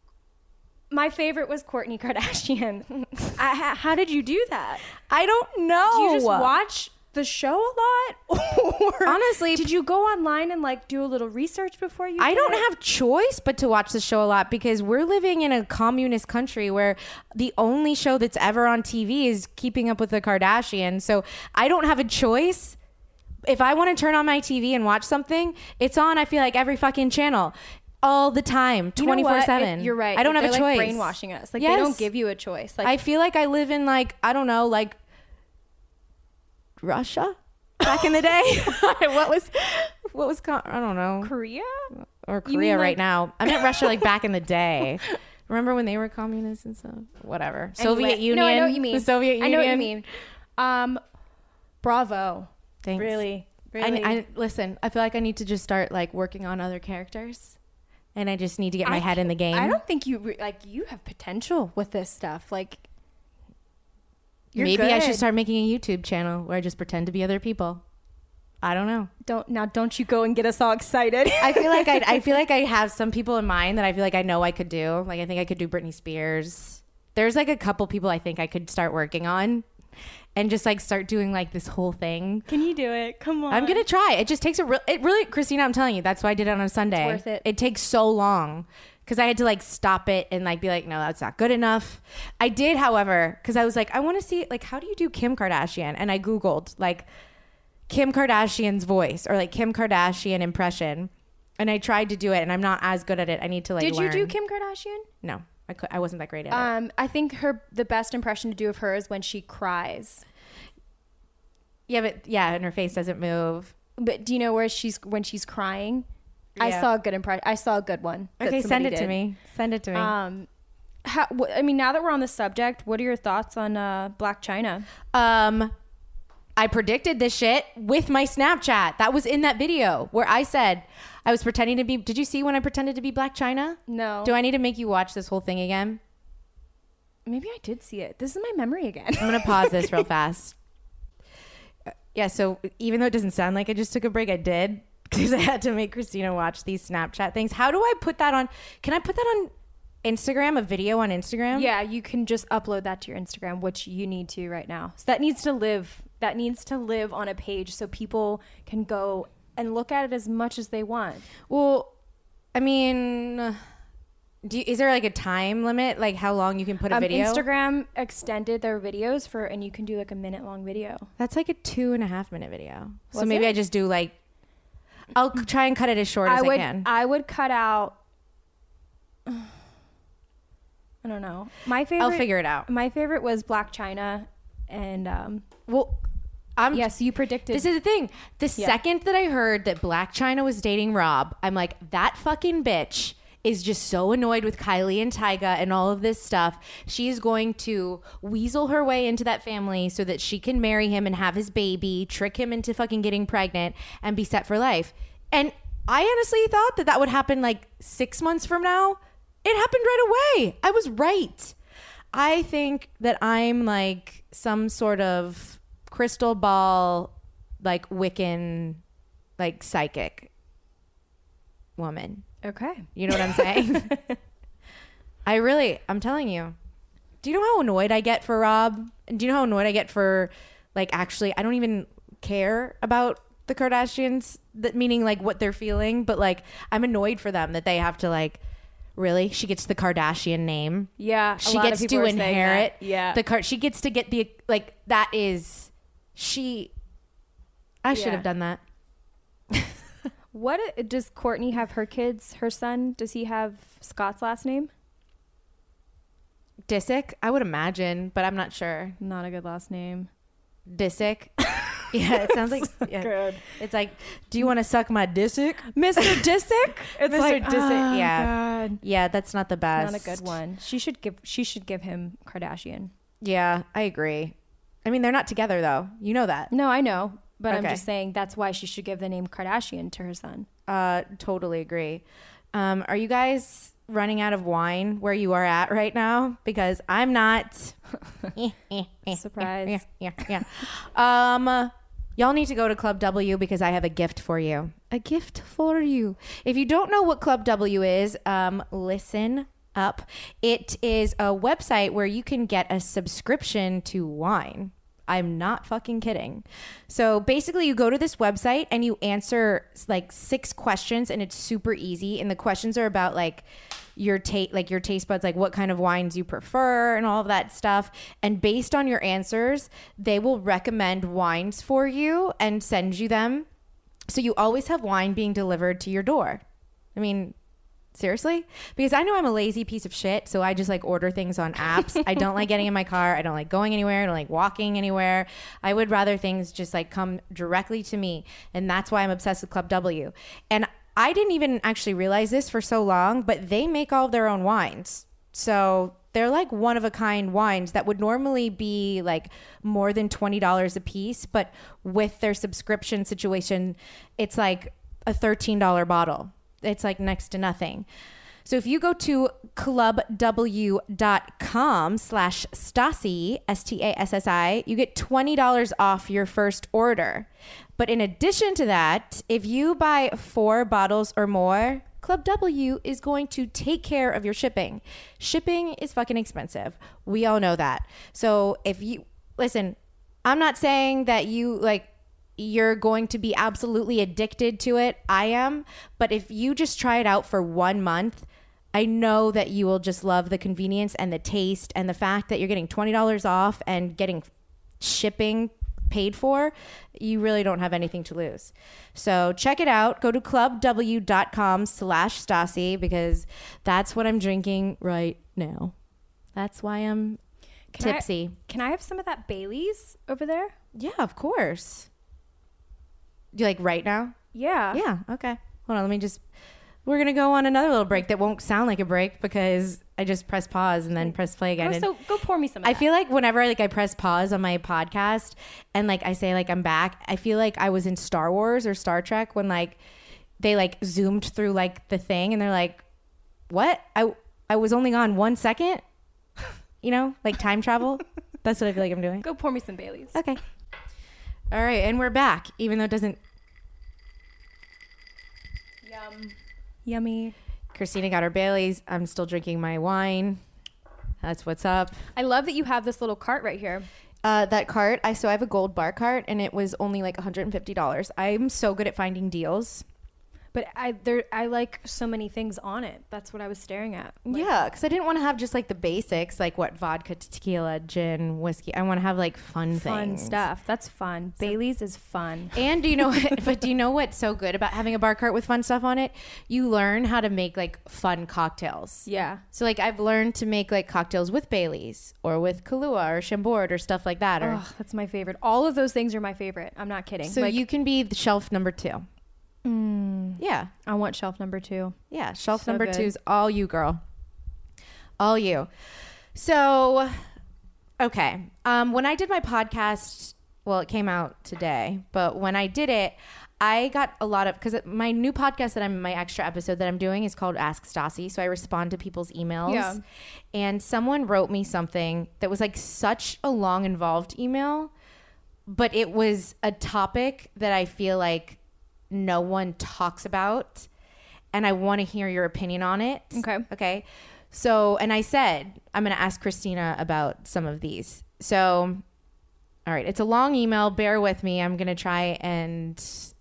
my favorite was Kourtney Kardashian. How did you do that? I don't know. Do you just watch the show a lot? Or honestly, did you go online and like do a little research before you I don't have choice but to watch the show a lot, because we're living in a communist country where the only show that's ever on TV is Keeping Up with the Kardashians. So I don't have a choice. If I want to turn on my TV and watch something, it's on, I feel like, every fucking channel all the time, 24/7. You're right. I don't have a choice. Like brainwashing us. Like, they don't give you a choice. Like, I feel like I live in like, I don't know, like Russia back in the day. what was I don't know, Korea or Korea right now. I meant Russia like back in the day. Remember when they were communists and stuff? Whatever. Anyway, Soviet Union. No, I know what you mean. The Soviet Union. I know what you mean. Bravo. Thanks. Really. I listen, I feel like I need to just start like working on other characters, and I just need to get my head in the game. I don't think you have potential with this stuff. Like, maybe good. I should start making a YouTube channel where I just pretend to be other people. I don't know. Don't you go and get us all excited. I feel like I have some people in mind that I feel like I know I could do. Like, I think I could do Britney Spears. There's like a couple people I think I could start working on and just like start doing like this whole thing. Can you do it? Come on. I'm going to try. It just takes Christina, I'm telling you, that's why I did it on a Sunday. It's worth it. It takes so long. Because I had to like stop it and like be like, no, that's not good enough. I did, however, because I was like, I want to see like, how do you do Kim Kardashian? And I Googled like Kim Kardashian's voice or like Kim Kardashian impression. And I tried to do it and I'm not as good at it. I need to like learn. Did you do Kim Kardashian? No, I wasn't that great at it. I think the best impression to do of her is when she cries. Yeah, and her face doesn't move. But do you know when she's crying? Yeah. I saw a good impression. I saw a good one. Okay, send it to me. Send it to me. I mean, now that we're on the subject, what are your thoughts on Blac Chyna? I predicted this shit with my Snapchat. That was in that video where I said I was pretending to be. Did you see when I pretended to be Blac Chyna? No. Do I need to make you watch this whole thing again? Maybe I did see it. This is my memory again. I'm going to pause this real fast. Yeah, so even though it doesn't sound like I just took a break, I did because I had to make Christina watch these Snapchat things. How do I put that on? Can I put that on Instagram, a video on Instagram? Yeah, you can just upload that to your Instagram, which you need to right now. So that needs to live. That needs to live on a page so people can go and look at it as much as they want. Well, I mean, is there like a time limit, like how long you can put a video? Instagram extended their videos and you can do like a minute-long video. That's like a 2.5 minute video. Was so maybe it? I just do like, I'll try and cut it as short as I can. I would cut out. I don't know. My favorite. I'll figure it out. My favorite was Blac Chyna, and yes, you predicted. This is the thing. The second that I heard that Blac Chyna was dating Rob, I'm like, that fucking bitch is just so annoyed with Kylie and Tyga and all of this stuff. She's going to weasel her way into that family so that she can marry him and have his baby, trick him into fucking getting pregnant and be set for life. And I honestly thought that would happen like 6 months from now. It happened right away. I was right. I think that I'm like some sort of crystal ball, like Wiccan, like psychic woman. Okay. You know what I'm saying? I'm telling you. Do you know how annoyed I get for Rob? Do you know how annoyed I get for, like, actually, I don't even care about the Kardashians, meaning like what they're feeling, but like I'm annoyed for them that they have to like, really? She gets the Kardashian name. Yeah. She gets to inherit. Yeah. She gets to get the, like, that is, I should have done that. What does Kourtney have her kids? Her son, does he have Scott's last name? Disick, I would imagine, but I'm not sure. Not a good last name. Disick. Yeah, it sounds like good. It's like, do you want to suck my Disick, Mr. Disick? It's Mr. like, Disick. oh, Yeah, God. Yeah, that's not the best. Not a good one. She should give him Kardashian. Yeah, I agree. I mean, they're not together though. You know that. No, I know, but Okay. I'm just saying that's why she should give the name Kardashian to her son. Totally agree. Are you guys running out of wine where you are at right now? Because I'm not. Surprise. Yeah. Y'all need to go to Club W because I have a gift for you. A gift for you. If you don't know what Club W is, listen up. It is a website where you can get a subscription to wine. I'm not fucking kidding. So basically you go to this website and you answer like 6 questions and it's super easy. And the questions are about like your taste buds, like what kind of wines you prefer and all of that stuff. And based on your answers, they will recommend wines for you and send you them. So you always have wine being delivered to your door. I mean, seriously? Because I know I'm a lazy piece of shit, so I just like order things on apps. I don't like getting in my car. I don't like going anywhere. I don't like walking anywhere. I would rather things just like come directly to me. And that's why I'm obsessed with Club W. And I didn't even actually realize this for so long, but they make all of their own wines. So they're like one of a kind wines that would normally be like more than $20 a piece. But with their subscription situation, it's like a $13 bottle. It's like next to nothing. So if you go to clubw.com/Stassi, Stassi, you get $20 off your first order. But in addition to that, if you buy 4 bottles or more, Club W is going to take care of your shipping. Shipping is fucking expensive. We all know that. So if you listen, I'm not saying that you're going to be absolutely addicted to it. I am. But if you just try it out for 1 month, I know that you will just love the convenience and the taste and the fact that you're getting $20 off and getting shipping paid for. You really don't have anything to lose. So check it out. Go to clubw.com/Stassi because that's what I'm drinking right now. That's why I'm tipsy. Can I have some of that Bailey's over there? Yeah, of course. You like right now? Yeah. Yeah. Okay. Hold on. We're going to go on another little break that won't sound like a break because I just press pause and then press play again. So go pour me some of I that. feel like whenever like I press pause on my podcast and like I say like I'm back, I feel like I was in Star Wars or Star Trek when like they like zoomed through like the thing and they're like, what? I was only on 1 second, you know, like time travel. That's what I feel like I'm doing. Go pour me some Baileys. Okay. All right. And we're back, even though it doesn't. Yum. Yummy. Christina got her Baileys. I'm still drinking my wine. That's what's up. I love that you have this little cart right here. That cart, I have a gold bar cart and it was only like $150. I'm so good at finding deals. But I like so many things on it. That's what I was staring at. Like, Yeah, because I didn't want to have just like the basics, like what vodka, tequila, gin, whiskey. I want to have like fun things. stuff. That's fun. Bailey's is fun. And do you know what's so good about having a bar cart with fun stuff on it? You learn how to make like fun cocktails. Yeah. So like I've learned to make like cocktails with Bailey's or with Kahlua or Chambord or stuff like that. Or Oh, that's my favorite. All of those things are my favorite. I'm not kidding. so like, you can be the shelf number 2. Yeah. I want shelf number 2. Yeah, shelf So number good. 2 is all you, girl. All you. So, okay. When I did my podcast, well, it came out today, but when I did it, I got a lot of, because my new podcast my extra episode that I'm doing is called Ask Stassi. So I respond to people's emails. Yeah. And someone wrote me something that was like such a long, involved email, but it was a topic that I feel like no one talks about. And I want to hear your opinion on it. Okay. So, and I said, I'm going to ask Christina about some of these. So, all right. It's a long email. Bear with me. I'm going to try and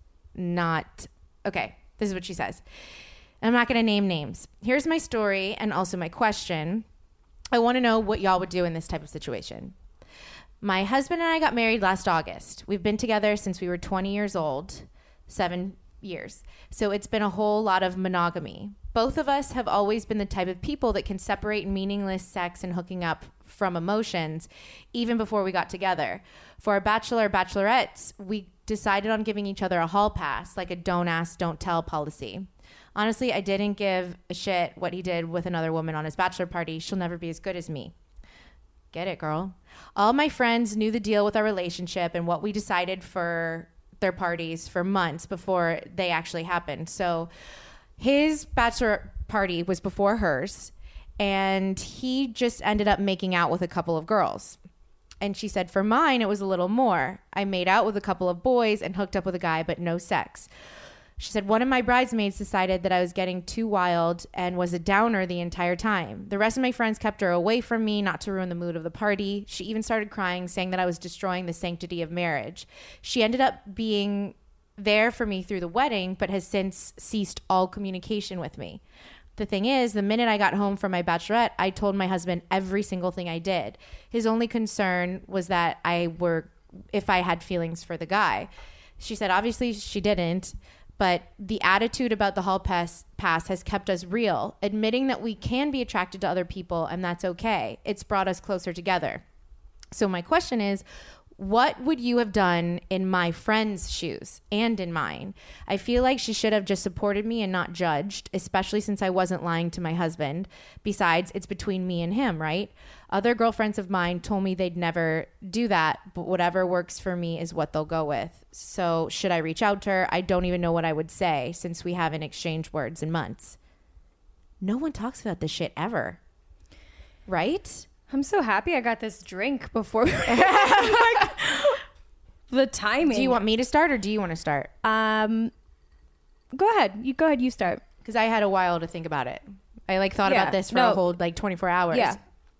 not. Okay. This is what she says. I'm not going to name names. Here's my story and also my question. I want to know what y'all would do in this type of situation. My husband and I got married last August. We've been together since we were 20 years old, 7 years. So it's been a whole lot of monogamy. Both of us have always been the type of people that can separate meaningless sex and hooking up from emotions, even before we got together. For our bachelor or bachelorettes, we decided on giving each other a hall pass, like a don't ask, don't tell policy. Honestly, I didn't give a shit what he did with another woman on his bachelor party. She'll never be as good as me. Get it, girl. All my friends knew the deal with our relationship and what we decided for their parties for months before they actually happened. So his bachelor party was before hers, and he just ended up making out with a couple of girls. And she said, for mine, it was a little more. I made out with a couple of boys and hooked up with a guy, but no sex. She said, one of my bridesmaids decided that I was getting too wild and was a downer the entire time. The rest of my friends kept her away from me, not to ruin the mood of the party. She even started crying, saying that I was destroying the sanctity of marriage. She ended up being there for me through the wedding, but has since ceased all communication with me. The thing is, the minute I got home from my bachelorette, I told my husband every single thing I did. His only concern was that if I had feelings for the guy. She said, obviously she didn't. But the attitude about the hall pass has kept us real, admitting that we can be attracted to other people, and that's okay. It's brought us closer together. So my question is, what would you have done in my friend's shoes and in mine? I feel like she should have just supported me and not judged, especially since I wasn't lying to my husband. Besides, it's between me and him, right? Other girlfriends of mine told me they'd never do that, but whatever works for me is what they'll go with. So should I reach out to her? I don't even know what I would say since we haven't exchanged words in months. No one talks about this shit ever, right? I'm so happy I got this drink before. Like, the timing. Do you want me to start or do you want to start? Go ahead. You start. Because I had a while to think about it. I thought about this for a whole 24 hours. Yeah.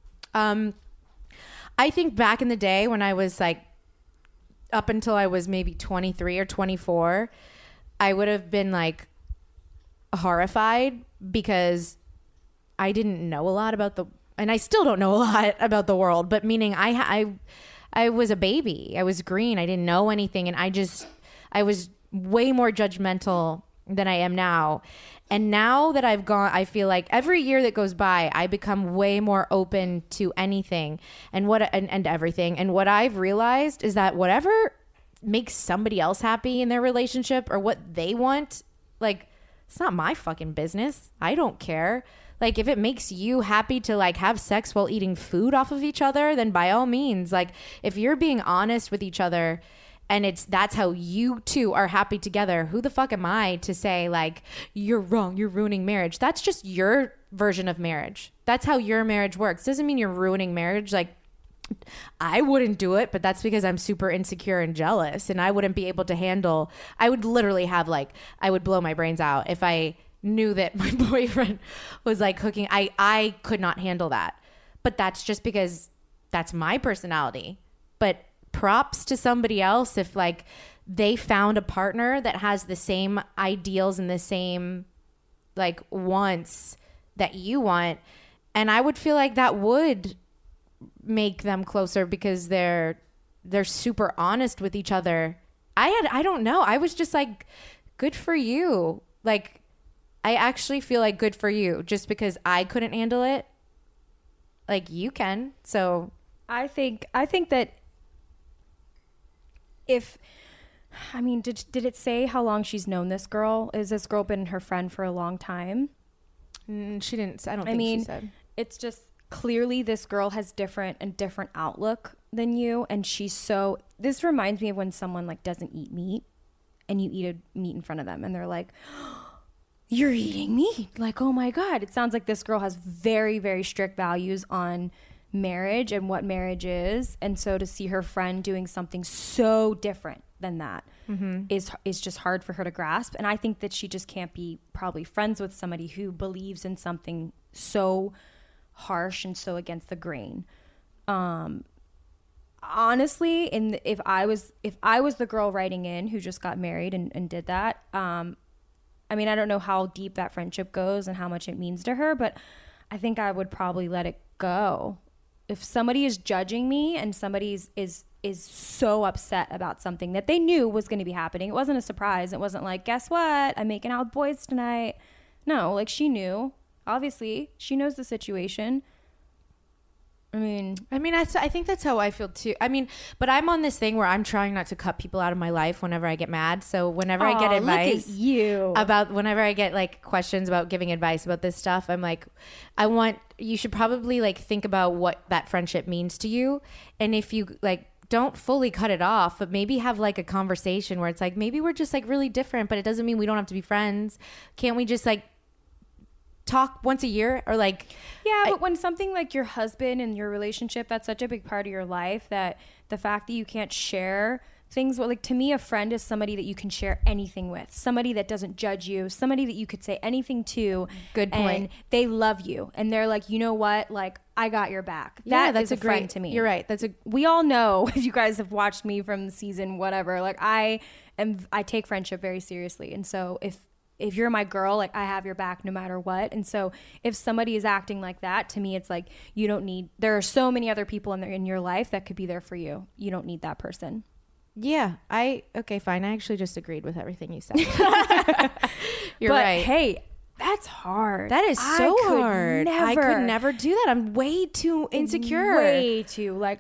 I think back in the day when I was up until I was maybe 23 or 24, I would have been horrified because I didn't know a lot about and I still don't know a lot about the world, but meaning I was a baby. I was green. I didn't know anything. And I was way more judgmental than I am now. And now that I've gone, I feel like every year that goes by, I become way more open to anything and everything. And what I've realized is that whatever makes somebody else happy in their relationship or what they want, it's not my fucking business. I don't care. Like, if it makes you happy to like have sex while eating food off of each other, then by all means, like, if you're being honest with each other and that's how you two are happy together, who the fuck am I to say like, you're wrong, you're ruining marriage? That's just your version of marriage. That's how your marriage works. Doesn't mean you're ruining marriage. Like, I wouldn't do it, but that's because I'm super insecure and jealous, and I wouldn't be able to handle, I would literally have like, I would blow my brains out if I knew that my boyfriend was like hooking. I could not handle that. But that's just because that's my personality. But props to somebody else if like they found a partner that has the same ideals and the same like wants that you want. And I would feel like that would make them closer because they're super honest with each other. I don't know. I was just like, good for you. Like, I actually feel like good for you just because I couldn't handle it. Like, you can. So I think that if, I mean, did it say how long she's known this girl? Is this girl been her friend for a long time? She didn't. I don't think she said. It's just clearly this girl has different outlook than you, and this reminds me of when someone like doesn't eat meat and you eat a meat in front of them and they're like, you're eating meat, like, oh my god. It sounds like this girl has very, very strict values on marriage and what marriage is, and so to see her friend doing something so different than that is just hard for her to grasp. And I think that she just can't be probably friends with somebody who believes in something so harsh and so against the grain. Honestly, if I was the girl writing in who just got married and did that, I mean, I don't know how deep that friendship goes and how much it means to her, but I think I would probably let it go. If somebody is judging me and somebody is so upset about something that they knew was going to be happening, it wasn't a surprise. It wasn't like, guess what? I'm making out with boys tonight. No, like, she knew. Obviously, she knows the situation. I mean, I think that's how I feel too. I mean, but I'm on this thing where I'm trying not to cut people out of my life whenever I get mad. So whenever I get advice whenever I get like questions about giving advice about this stuff, I'm like, you should probably like think about what that friendship means to you. And if you like, don't fully cut it off, but maybe have like a conversation where it's like, maybe we're just like really different, but it doesn't mean we don't have to be friends. Can't we just like talk once a year? Or like, but when something like your husband and your relationship, that's such a big part of your life, that the fact that you can't share things, like, to me, a friend is somebody that you can share anything with, somebody that doesn't judge you, somebody that you could say anything to. Good point. And they love you and they're like, you know what, like, I got your back. That's a friend to me. You're right. We all know, if you guys have watched me from season whatever, like, I take friendship very seriously. And so if you're my girl, like, I have your back no matter what. And so if somebody is acting like that, to me, it's like, there are so many other people in your life that could be there for you. You don't need that person. Yeah. Okay, fine. I actually just agreed with everything you said. You're right. Hey, that's hard. That is so hard. I could never do that. I'm way too insecure. Way too. Like,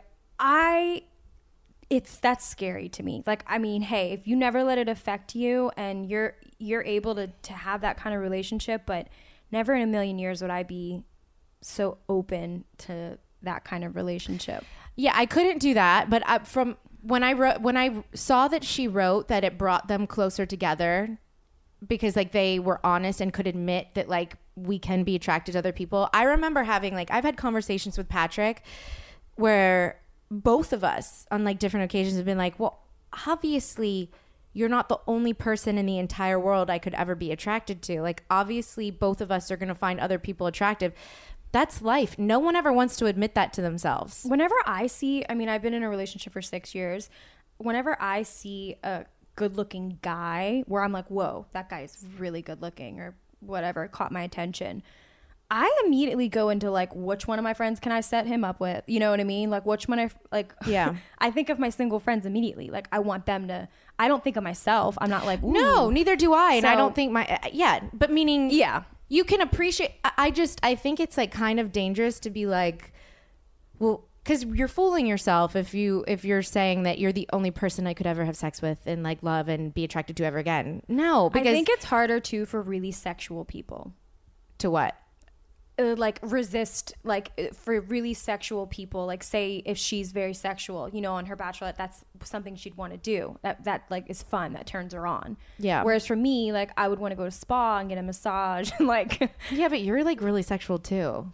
that's scary to me. Like, I mean, hey, if you never let it affect you and you're able to have that kind of relationship, but never in a million years would I be so open to that kind of relationship. Yeah, I couldn't do that. But from when I saw that she wrote that it brought them closer together because like they were honest and could admit that like we can be attracted to other people. I remember having like, I've had conversations with Patrick where both of us on like different occasions have been like, well, obviously you're not the only person in the entire world I could ever be attracted to. Like, obviously both of us are going to find other people attractive. That's life. No one ever wants to admit that to themselves. Whenever I see, I mean, I've been in a relationship for 6 years. Whenever I see a good looking guy where I'm like, whoa, that guy is really good looking or whatever, caught my attention, I immediately go into like, which one of my friends can I set him up with? You know what I mean? Like, which one yeah. I think of my single friends immediately. Like, I want them to, I don't think of myself. I'm not like, ooh. No, neither do I. And I don't think but meaning, yeah, you can appreciate, I think it's like kind of dangerous to be like, well, because you're fooling yourself if you're saying that you're the only person I could ever have sex with and like love and be attracted to ever again. No, because I think it's harder too for really sexual people. To what? like resist, like for really sexual people, like say if she's very sexual, you know, on her bachelorette, that's something she'd want to do, that like is fun, that turns her on. Yeah. Whereas for me, like I would want to go to spa and get a massage and like Yeah, but you're like really sexual too.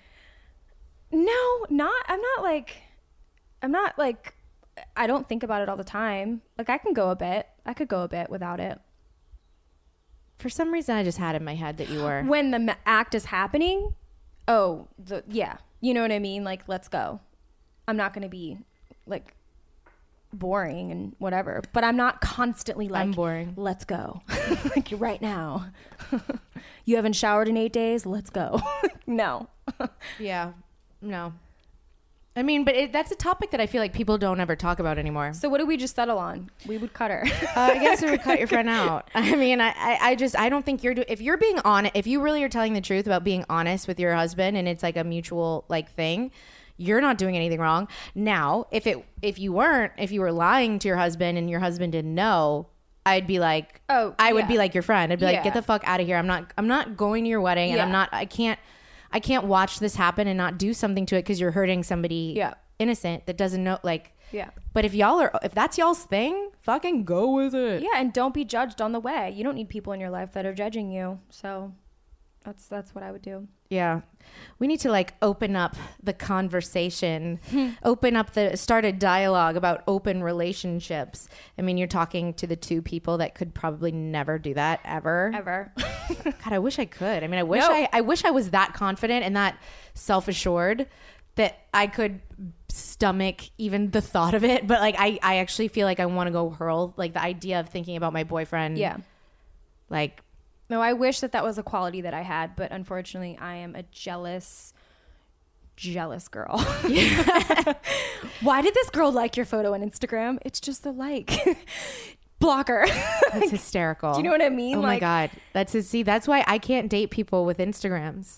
No, I'm not like I don't think about it all the time. Like I could go a bit without it. For some reason, I just had in my head that you were. When the act is happening, yeah. You know what I mean? Like, let's go. I'm not going to be, like, boring and whatever. But I'm not constantly like, I'm boring. Let's go. Like, right now. You haven't showered in 8 days? Let's go. No. Yeah. No. I mean, but that's a topic that I feel like people don't ever talk about anymore. So what did we just settle on? We would cut her. I guess we would cut your friend out. I mean, I don't think if you're being honest, if you really are telling the truth about being honest with your husband and it's like a mutual like thing, you're not doing anything wrong. Now, if you were lying to your husband and your husband didn't know, I'd be like, I would be like your friend. I'd be like, get the fuck out of here. I'm not going to your wedding, and I can't watch this happen and not do something to it because you're hurting somebody innocent that doesn't know, like, but if that's y'all's thing, fucking go with it. Yeah, and don't be judged on the way. You don't need people in your life that are judging you. So that's what I would do. Yeah. We need to like open up the conversation, start a dialogue about open relationships. I mean, you're talking to the two people that could probably never do that ever. God, I wish I could. I mean, I wish I was that confident and that self-assured that I could stomach even the thought of it. But like, I actually feel like I want to go hurl, like the idea of thinking about my boyfriend. Yeah. Like, no, I wish that was a quality that I had, but unfortunately I am a jealous girl. Why did this girl like your photo on Instagram? It's just a like. Blocker. That's hysterical. Do you know what I mean? Oh my God. That's why I can't date people with Instagrams.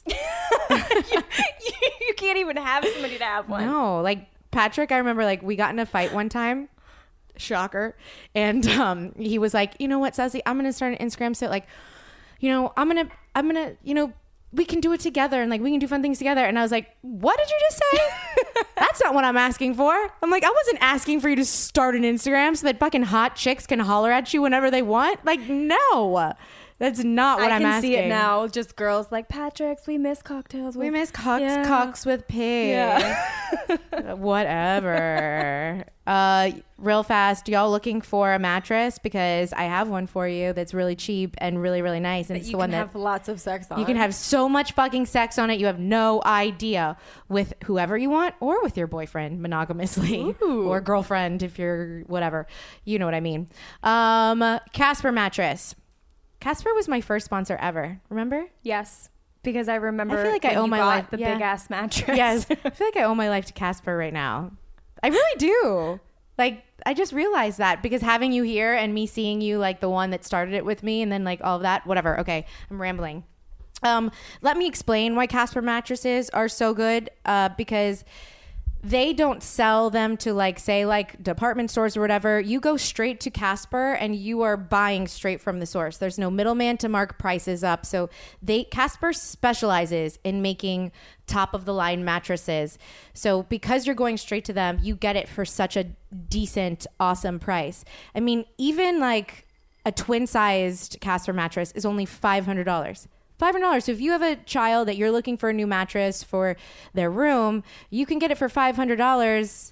You can't even have somebody to have one. No, like Patrick, I remember like we got in a fight one time. Shocker. And he was like, you know what, Sassy, I'm going to start an Instagram. So like, you know, I'm going to, you know, we can do it together and like we can do fun things together. And I was like, what did you just say? That's not what I'm asking for. I'm like, I wasn't asking for you to start an Instagram so that fucking hot chicks can holler at you whenever they want. Like, no, that's not what I'm asking. I can see it now. Just girls like, Patrick's, we miss cocktails. We miss cocks with pig. Yeah. Whatever. Real fast, y'all looking for a mattress? Because I have one for you that's really cheap and really, really nice. And it's the one that you can have lots of sex on. You can have so much fucking sex on it. You have no idea, with whoever you want or with your boyfriend monogamously. Ooh. Or girlfriend if you're whatever. You know what I mean. Casper mattress. Casper was my first sponsor ever. Remember? Yes. Because I remember I feel like I owe my life the big ass mattress. Yes. I feel like I owe my life to Casper right now. I really do. Like, I just realized that because having you here and me seeing you like the one that started it with me and then like all of that, whatever. Okay, I'm rambling. Let me explain why Casper mattresses are so good, because they don't sell them to like, say like department stores or whatever. You go straight to Casper and you are buying straight from the source. There's no middleman to mark prices up. So Casper specializes in making top of the line mattresses. So because you're going straight to them, you get it for such a decent, awesome price. I mean, even like a twin sized Casper mattress is only $500. $500. So if you have a child that you're looking for a new mattress for their room, you can get it for $500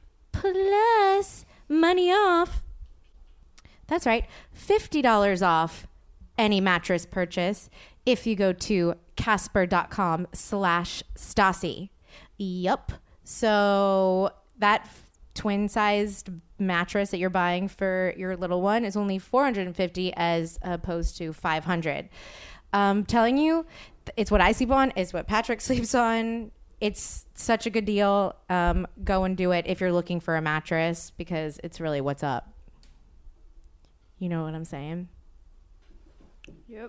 plus money off. That's right, $50 off any mattress purchase if you go to casper.com/Stassi. Yup. So that twin-sized mattress that you're buying for your little one is only $450 as opposed to $500. Telling you, it's what I sleep on, it's what Patrick sleeps on. It's such a good deal. Go and do it if you're looking for a mattress, because it's really what's up. You know what I'm saying? Yep.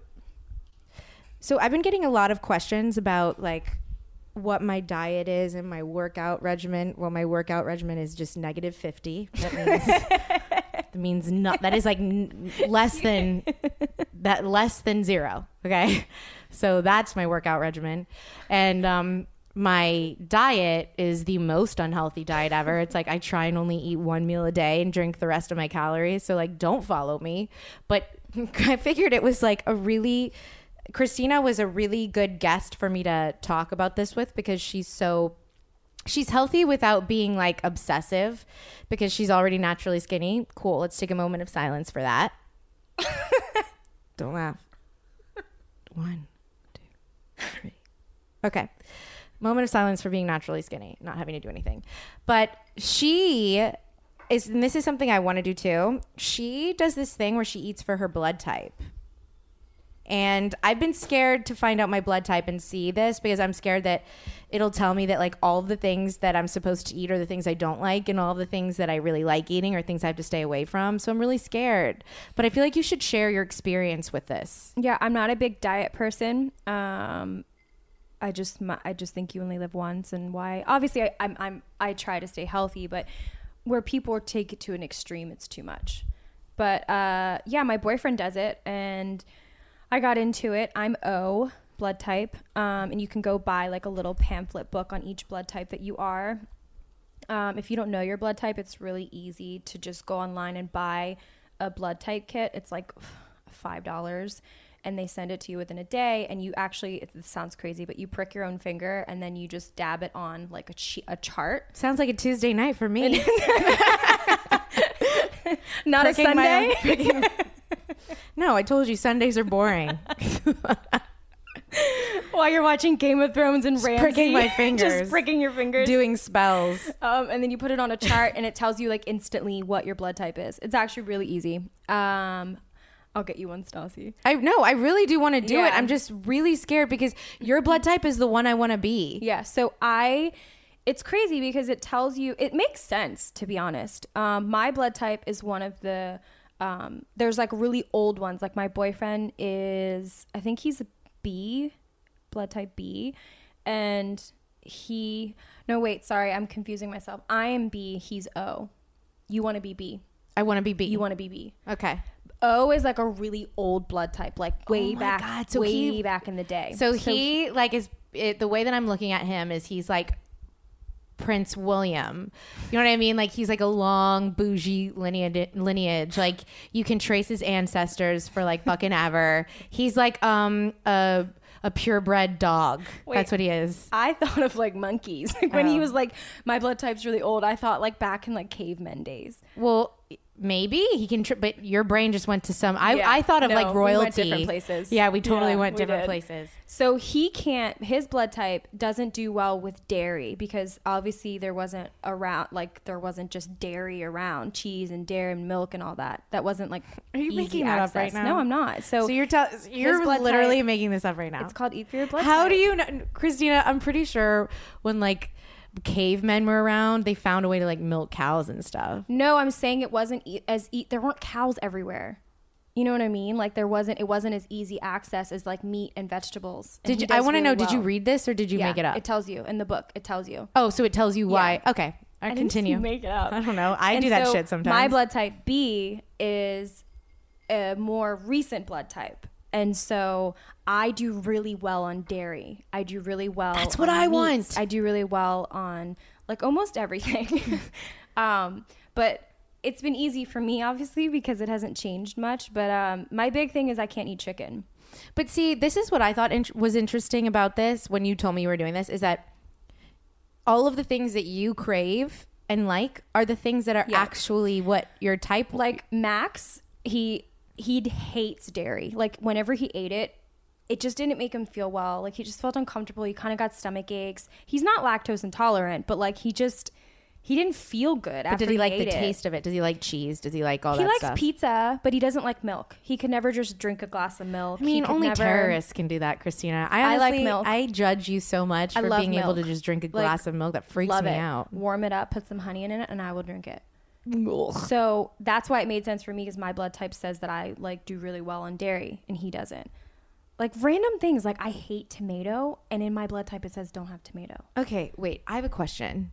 So I've been getting a lot of questions about like what my diet is and my workout regimen. Well, my workout regimen is just -50. That means that is like less than that less than 0. Okay. So that's my workout regimen. And my diet is the most unhealthy diet ever. It's like I try and only eat 1 meal a day and drink the rest of my calories. So like, don't follow me. But I figured it was like Christina was a really good guest for me to talk about this with, because she's healthy without being like obsessive, because she's already naturally skinny. Cool. Let's take a moment of silence for that. Don't laugh. 1, 2, 3. Okay. Moment of silence for being naturally skinny, not having to do anything. But and this is something I want to do too. She does this thing where she eats for her blood type. And I've been scared to find out my blood type and see this, because I'm scared that it'll tell me that like all the things that I'm supposed to eat are the things I don't like, and all the things that I really like eating are things I have to stay away from. So I'm really scared. But I feel like you should share your experience with this. Yeah, I'm not a big diet person. I just think you only live once, and why? Obviously, I try to stay healthy, but where people take it to an extreme, it's too much. But yeah, my boyfriend does it, and I got into it. I'm O blood type, and you can go buy like a little pamphlet book on each blood type that you are. If you don't know your blood type, it's really easy to just go online and buy a blood type kit. It's like $5. And they send it to you within a day, and you actually, it sounds crazy, but you prick your own finger, and then you just dab it on like a chart. Sounds like a Tuesday night for me. Not pricking a Sunday? No, I told you Sundays are boring. While you're watching Game of Thrones and Ramsay. Pricking my fingers. Just pricking your fingers. Doing spells. And then you put it on a chart, and it tells you like instantly what your blood type is. It's actually really easy. I'll get you one, Stassi. I really do want to do it. I'm just really scared because your blood type is the one I want to be. Yeah. So it's crazy because it tells you, it makes sense, to be honest. My blood type is one of the, there's like really old ones. Like my boyfriend is, I think he's a B, blood type B. And no, wait, sorry. I'm confusing myself. I am B. He's O. You want to be B. I want to be B. You want to be B. Okay. O is like a really old blood type, like way back in the day. So he like the way that I'm looking at him is he's like Prince William. You know what I mean? Like he's like a long bougie lineage. Like you can trace his ancestors for like fucking ever. He's like a purebred dog. Wait, that's what he is. I thought of like monkeys. Like when he was like, my blood type's really old, I thought like back in like cavemen days. Well, maybe he can, but your brain just went to some. I thought of like royalty. We went different places. Yeah, we totally went different places. So his blood type doesn't do well with dairy because obviously there wasn't just dairy around, cheese and dairy and milk and all that. That wasn't like. Are you making that up right now? No, I'm not. So you're literally making this up right now. It's called Eat for Your Blood Type. How do you know, Christina? I'm pretty sure when like cavemen were around, they found a way to like milk cows and stuff. No, I'm saying it wasn't there weren't cows everywhere. You know what I mean? Like it wasn't as easy access as like meat and vegetables. And I want to know, did you read this or did you make it up? It tells you in the book. It tells you. Oh, so it tells you why. Okay. I continue. Didn't make it up. I don't know. I do that shit sometimes. My blood type B is a more recent blood type. And so I do really well on dairy. I do really well. That's what I want. I do really well on like almost everything. But it's been easy for me, obviously, because it hasn't changed much. But my big thing is I can't eat chicken. But see, this is what I thought was interesting about this when you told me you were doing this, is that all of the things that you crave and like are the things that are actually what your type. Like Max, he hates dairy. Like whenever he ate it just didn't make him feel well. Like he just felt uncomfortable. He kind of got stomach aches. He's not lactose intolerant, but like he didn't feel good. But did he like the taste of it? Does he like cheese? Does he like all that stuff? He likes pizza, but he doesn't like milk. He could never just drink a glass of milk. I mean, only terrorists can do that, Christina. I like milk. I judge you so much for being able to just drink a glass of milk. That freaks me out. Warm it up, put some honey in it, and I will drink it. So that's why it made sense for me, because my blood type says that I like do really well on dairy and he doesn't. Like random things, like I hate tomato, and in my blood type it says don't have tomato. Okay, wait, I have a question.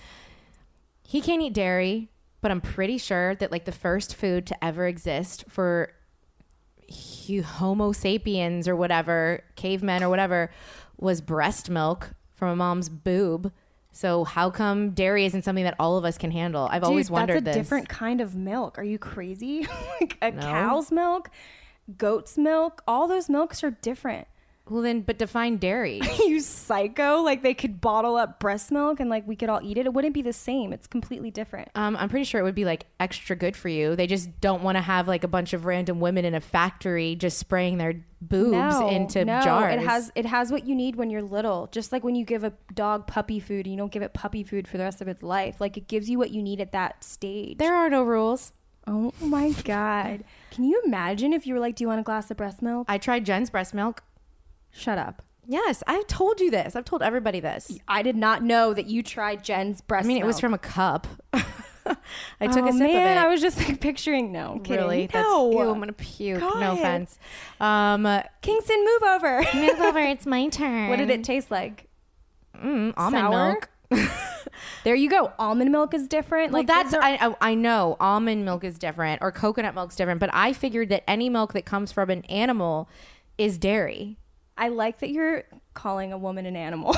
He can't eat dairy, but I'm pretty sure that like the first food to ever exist for Homo sapiens or whatever, cavemen or whatever, was breast milk from a mom's boob. So how come dairy isn't something that all of us can handle? I've always wondered this. That's a different kind of milk. Are you crazy? Like cow's milk, goat's milk, all those milks are different. Well then, but define dairy. You psycho? Like they could bottle up breast milk and like we could all eat it. It wouldn't be the same. It's completely different. I'm pretty sure it would be like extra good for you. They just don't want to have like a bunch of random women in a factory just spraying their boobs into jars. It has what you need when you're little. Just like when you give a dog puppy food, and you don't give it puppy food for the rest of its life. Like it gives you what you need at that stage. There are no rules. Oh my God. Can you imagine if you were like, do you want a glass of breast milk? I tried Jen's breast milk. Shut up. Yes, I've told you this. I've told everybody this. I did not know that you tried Jen's breast milk. It was from a cup. I took a sip of it. I was just like picturing. No, I'm kidding. Really? No. Ew, I'm gonna puke. God. No offense. Kingston, move over. Move over. It's my turn. What did it taste like? Almond Sour? milk. There you go. Almond milk is different. Well, I know almond milk is different or coconut milk's different, but I figured that any milk that comes from an animal is dairy. I like that you're calling a woman an animal.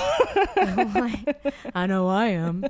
I know I am.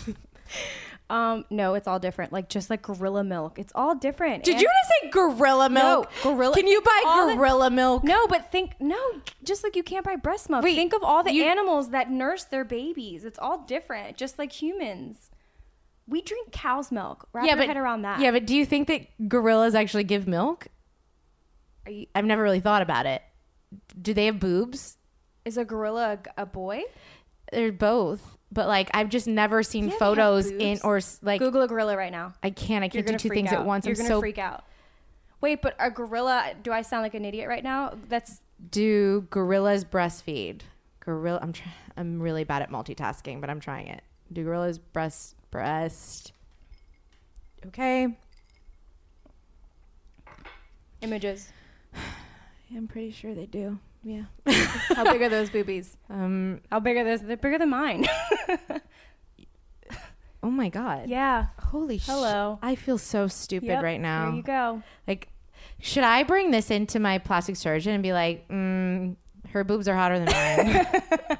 No, it's all different. Like just like gorilla milk. It's all different. Did you just say gorilla milk? No, gorilla. Can you buy gorilla milk? No, but just like you can't buy breast milk. Wait, think of all the animals that nurse their babies. It's all different. Just like humans. We drink cow's milk. Wrap your head around that. Yeah, but do you think that gorillas actually give milk? I've never really thought about it. Do they have boobs? Is a gorilla a boy? They're both. But like I've just never seen photos in or like Google a gorilla right now. I can't do two things at once. You're gonna freak out. Wait, but a gorilla, do I sound like an idiot right now? Do gorillas breastfeed? I'm really bad at multitasking, but I'm trying it. Do gorillas breast? Okay. Images. I'm pretty sure they do. Yeah. How big are those boobies? How big are those? They're bigger than mine. Oh my God. Yeah. Holy shit. Hello. I feel so stupid right now. There you go. Like, should I bring this into my plastic surgeon and be like, her boobs are hotter than mine.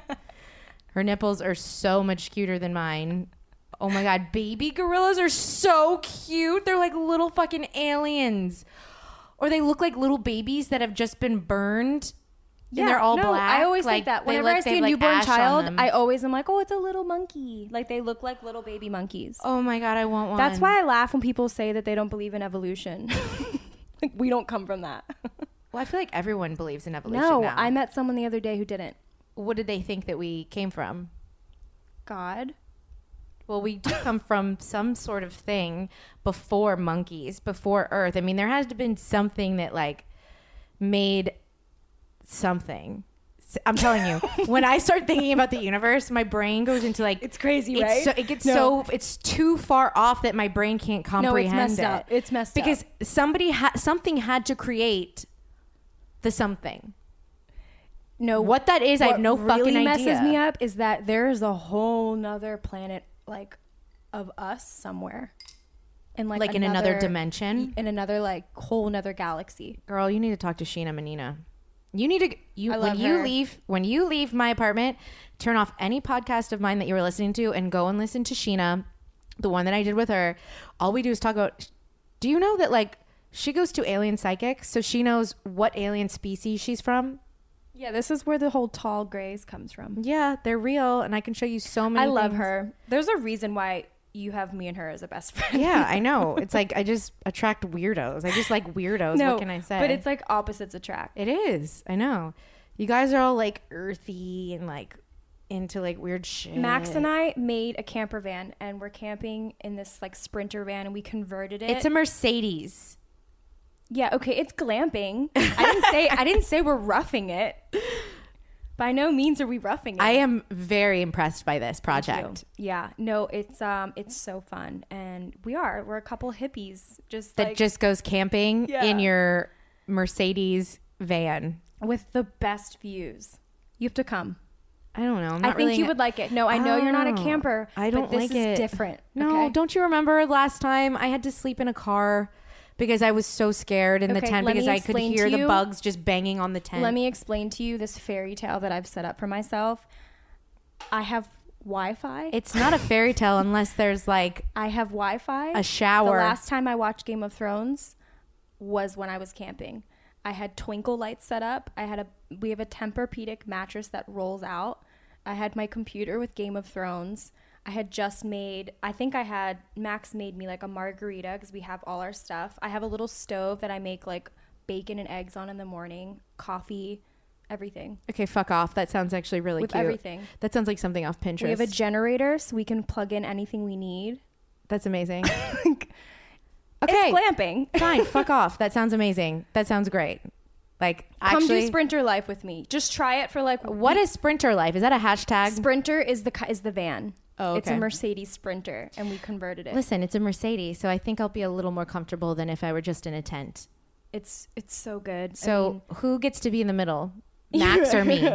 Her nipples are so much cuter than mine. Oh my God. Baby gorillas are so cute. They're like little fucking aliens. Or they look like little babies that have just been burned. Yeah, and they're all black. I always think that. Whenever I see a newborn child, I always am like, oh, it's a little monkey. Like they look like little baby monkeys. Oh my God, I want one. That's why I laugh when people say that they don't believe in evolution. Like we don't come from that. Well, I feel like everyone believes in evolution now. I met someone the other day who didn't. What did they think that we came from? God. Well, we do come from some sort of thing before monkeys, before Earth. I mean, there has to have been something that like made something. I'm telling you, when I start thinking about the universe, my brain goes into like, it's crazy, right? It's too far off that my brain can't comprehend it's messed up. It's messed up. Because something had to create the something. No, what that is, I have no fucking idea. What really messes me up is that there's a whole nother planet like of us somewhere. In like in another dimension? In another like whole nother galaxy. Girl, you need to talk to Sheena Menina. You need to when you leave my apartment, turn off any podcast of mine that you were listening to and go and listen to Sheena, the one that I did with her. All we do is talk about. Do you know that like she goes to alien psychics, so she knows what alien species she's from? Yeah, this is where the whole tall grays comes from. Yeah, they're real, and I can show you so many. I love her. There's a reason why you have me and her as a best friend. Yeah, I know. It's like I just attract weirdos. I just like weirdos. No, what can I say? But it's like opposites attract. It is. I know. You guys are all like earthy and like into like weird shit. Max and I made a camper van and we're camping in this like Sprinter van and we converted it. It's a Mercedes. Yeah, okay, it's glamping. I didn't say we're roughing it. By no means are we roughing it. I am very impressed by this project. Yeah, no, it's so fun, and we're a couple hippies that just goes camping in your Mercedes van with the best views. You have to come. I don't know. I think you would like it. No, I know you're not a camper. I don't but this like it. This is different. No, okay? Don't you remember last time I had to sleep in a car because I was so scared in the tent because I could hear the bugs just banging on the tent. Let me explain to you this fairy tale that I've set up for myself. I have Wi-Fi. It's not a fairy tale unless there's like I have Wi-Fi. A shower. The last time I watched Game of Thrones was when I was camping. I had twinkle lights set up. We have a Tempur-Pedic mattress that rolls out. I had my computer with Game of Thrones. I had just made, Max made me like a margarita because we have all our stuff. I have a little stove that I make like bacon and eggs on in the morning, coffee, everything. Okay, fuck off. That sounds actually really with cute. Everything. That sounds like something off Pinterest. We have a generator so we can plug in anything we need. That's amazing. Okay. It's glamping. Fine, fuck off. That sounds amazing. That sounds great. Like, come do Sprinter Life with me. Just try it for like. What is Sprinter Life? Is that a hashtag? Sprinter is the van. Oh, okay. It's a Mercedes Sprinter, and we converted it. Listen, it's a Mercedes, so I think I'll be a little more comfortable than if I were just in a tent. It's so good. So who gets to be in the middle? Max or me?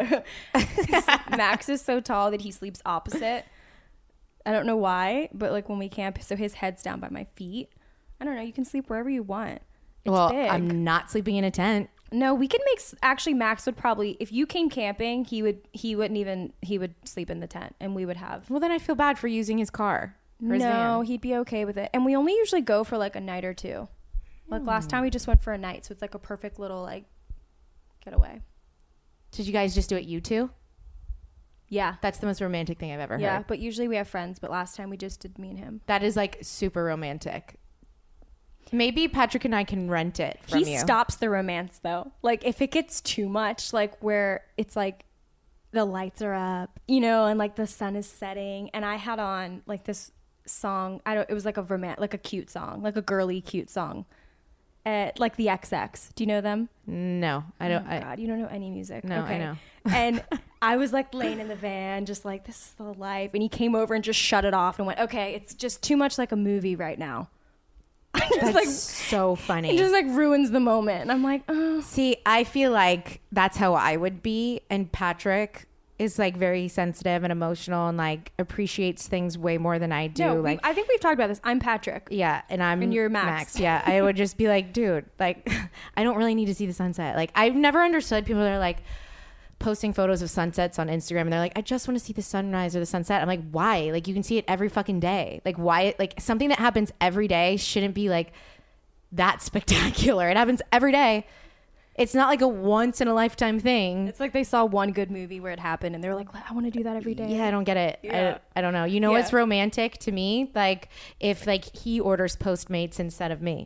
Max is so tall that he sleeps opposite. I don't know why, but like when we camp, so his head's down by my feet. I don't know. You can sleep wherever you want. It's big. I'm not sleeping in a tent. No, we can actually Max would probably, if you came camping, he would sleep in the tent and we would have. Well, then I feel bad for using his car. His van. He'd be okay with it. And we only usually go for like a night or two. Like last time we just went for a night. So it's like a perfect little like getaway. Did you guys just do it, you two? Yeah. That's the most romantic thing I've ever heard. Yeah, but usually we have friends. But last time we just did me and him. That is like super romantic. Maybe Patrick and I can rent it from you. He stops the romance though. Like if it gets too much, like where it's like the lights are up, and like the sun is setting, and I had on like this song. It was like like a cute song, like a girly cute song. Like the XX. Do you know them? No, I don't. Oh God, you don't know any music. No, okay. I know. And I was like laying in the van, just like, this is the life. And he came over and just shut it off and went, okay, it's just too much like a movie right now. That's like so funny. It just like ruins the moment. And I'm like, oh. See, I feel like that's how I would be. And Patrick is like very sensitive and emotional and like appreciates things way more than I do. No, I think we've talked about this. I'm Patrick. Yeah. And you're Max. Yeah. I would just be like, dude, like, I don't really need to see the sunset. Like, I've never understood people that are like posting photos of sunsets on Instagram and they're like, I just want to see the sunrise or the sunset. I'm like, why? Like, you can see it every fucking day. Like, why? Like, something that happens every day shouldn't be like that spectacular. It happens every day. It's not like a once in a lifetime thing. It's like they saw one good movie where it happened and they're like, I want to do that every day. Yeah, I don't get it. Yeah. I don't know. What's romantic to me? Like if like he orders Postmates instead of me.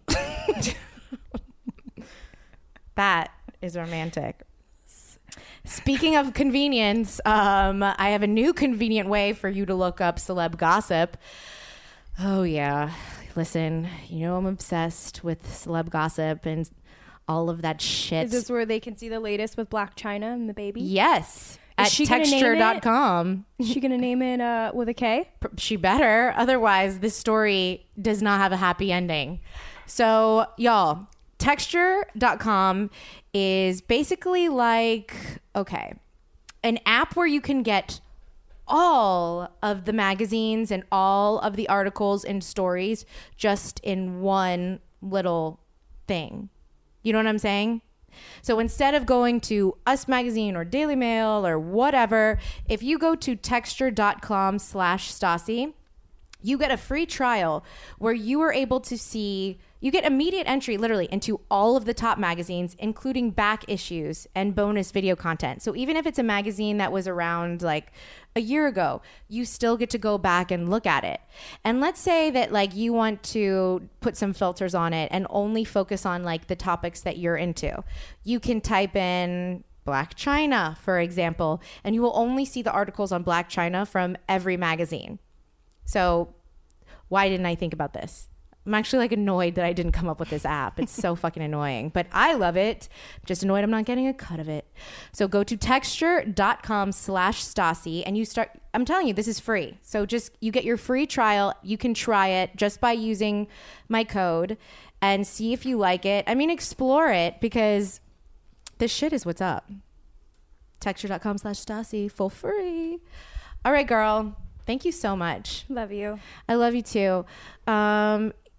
That is romantic. Speaking of convenience, I have a new convenient way for you to look up celeb gossip. Oh yeah. Listen, I'm obsessed with celeb gossip and all of that shit. Is this where they can see the latest with Blac Chyna and the baby? Yes. At texture.com. Is she going to name it with a K? She better. Otherwise, this story does not have a happy ending. So, y'all, texture.com is basically like, an app where you can get all of the magazines and all of the articles and stories just in one little thing. You know what I'm saying? So instead of going to Us Magazine or Daily Mail or whatever, if you go to texture.com/Stassi, you get a free trial where you are able to see, you get immediate entry literally into all of the top magazines, including back issues and bonus video content. So even if it's a magazine that was around like a year ago, you still get to go back and look at it. And let's say that like you want to put some filters on it and only focus on like the topics that you're into. You can type in Blac Chyna, for example, and you will only see the articles on Blac Chyna from every magazine. So why didn't I think about this? I'm actually like annoyed that I didn't come up with this app. It's so fucking annoying, but I love it. I'm just annoyed I'm not getting a cut of it. So go to texture.com/Stassi and you start, I'm telling you, this is free. So you get your free trial. You can try it just by using my code and see if you like it. I mean, explore it because this shit is what's up. Texture.com/Stassi for free. All right, girl. Thank you so much. Love you. I love you too.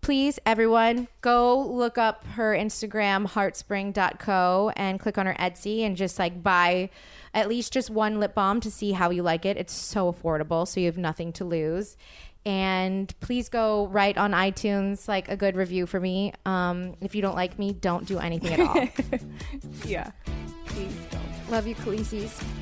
please, everyone, go look up her Instagram, heartspring.co, and click on her Etsy and just like buy at least just one lip balm to see how you like it. It's so affordable, so you have nothing to lose. And please go write on iTunes like a good review for me. If you don't like me, don't do anything at all. Yeah. Please don't. Love you, Khaleesi's.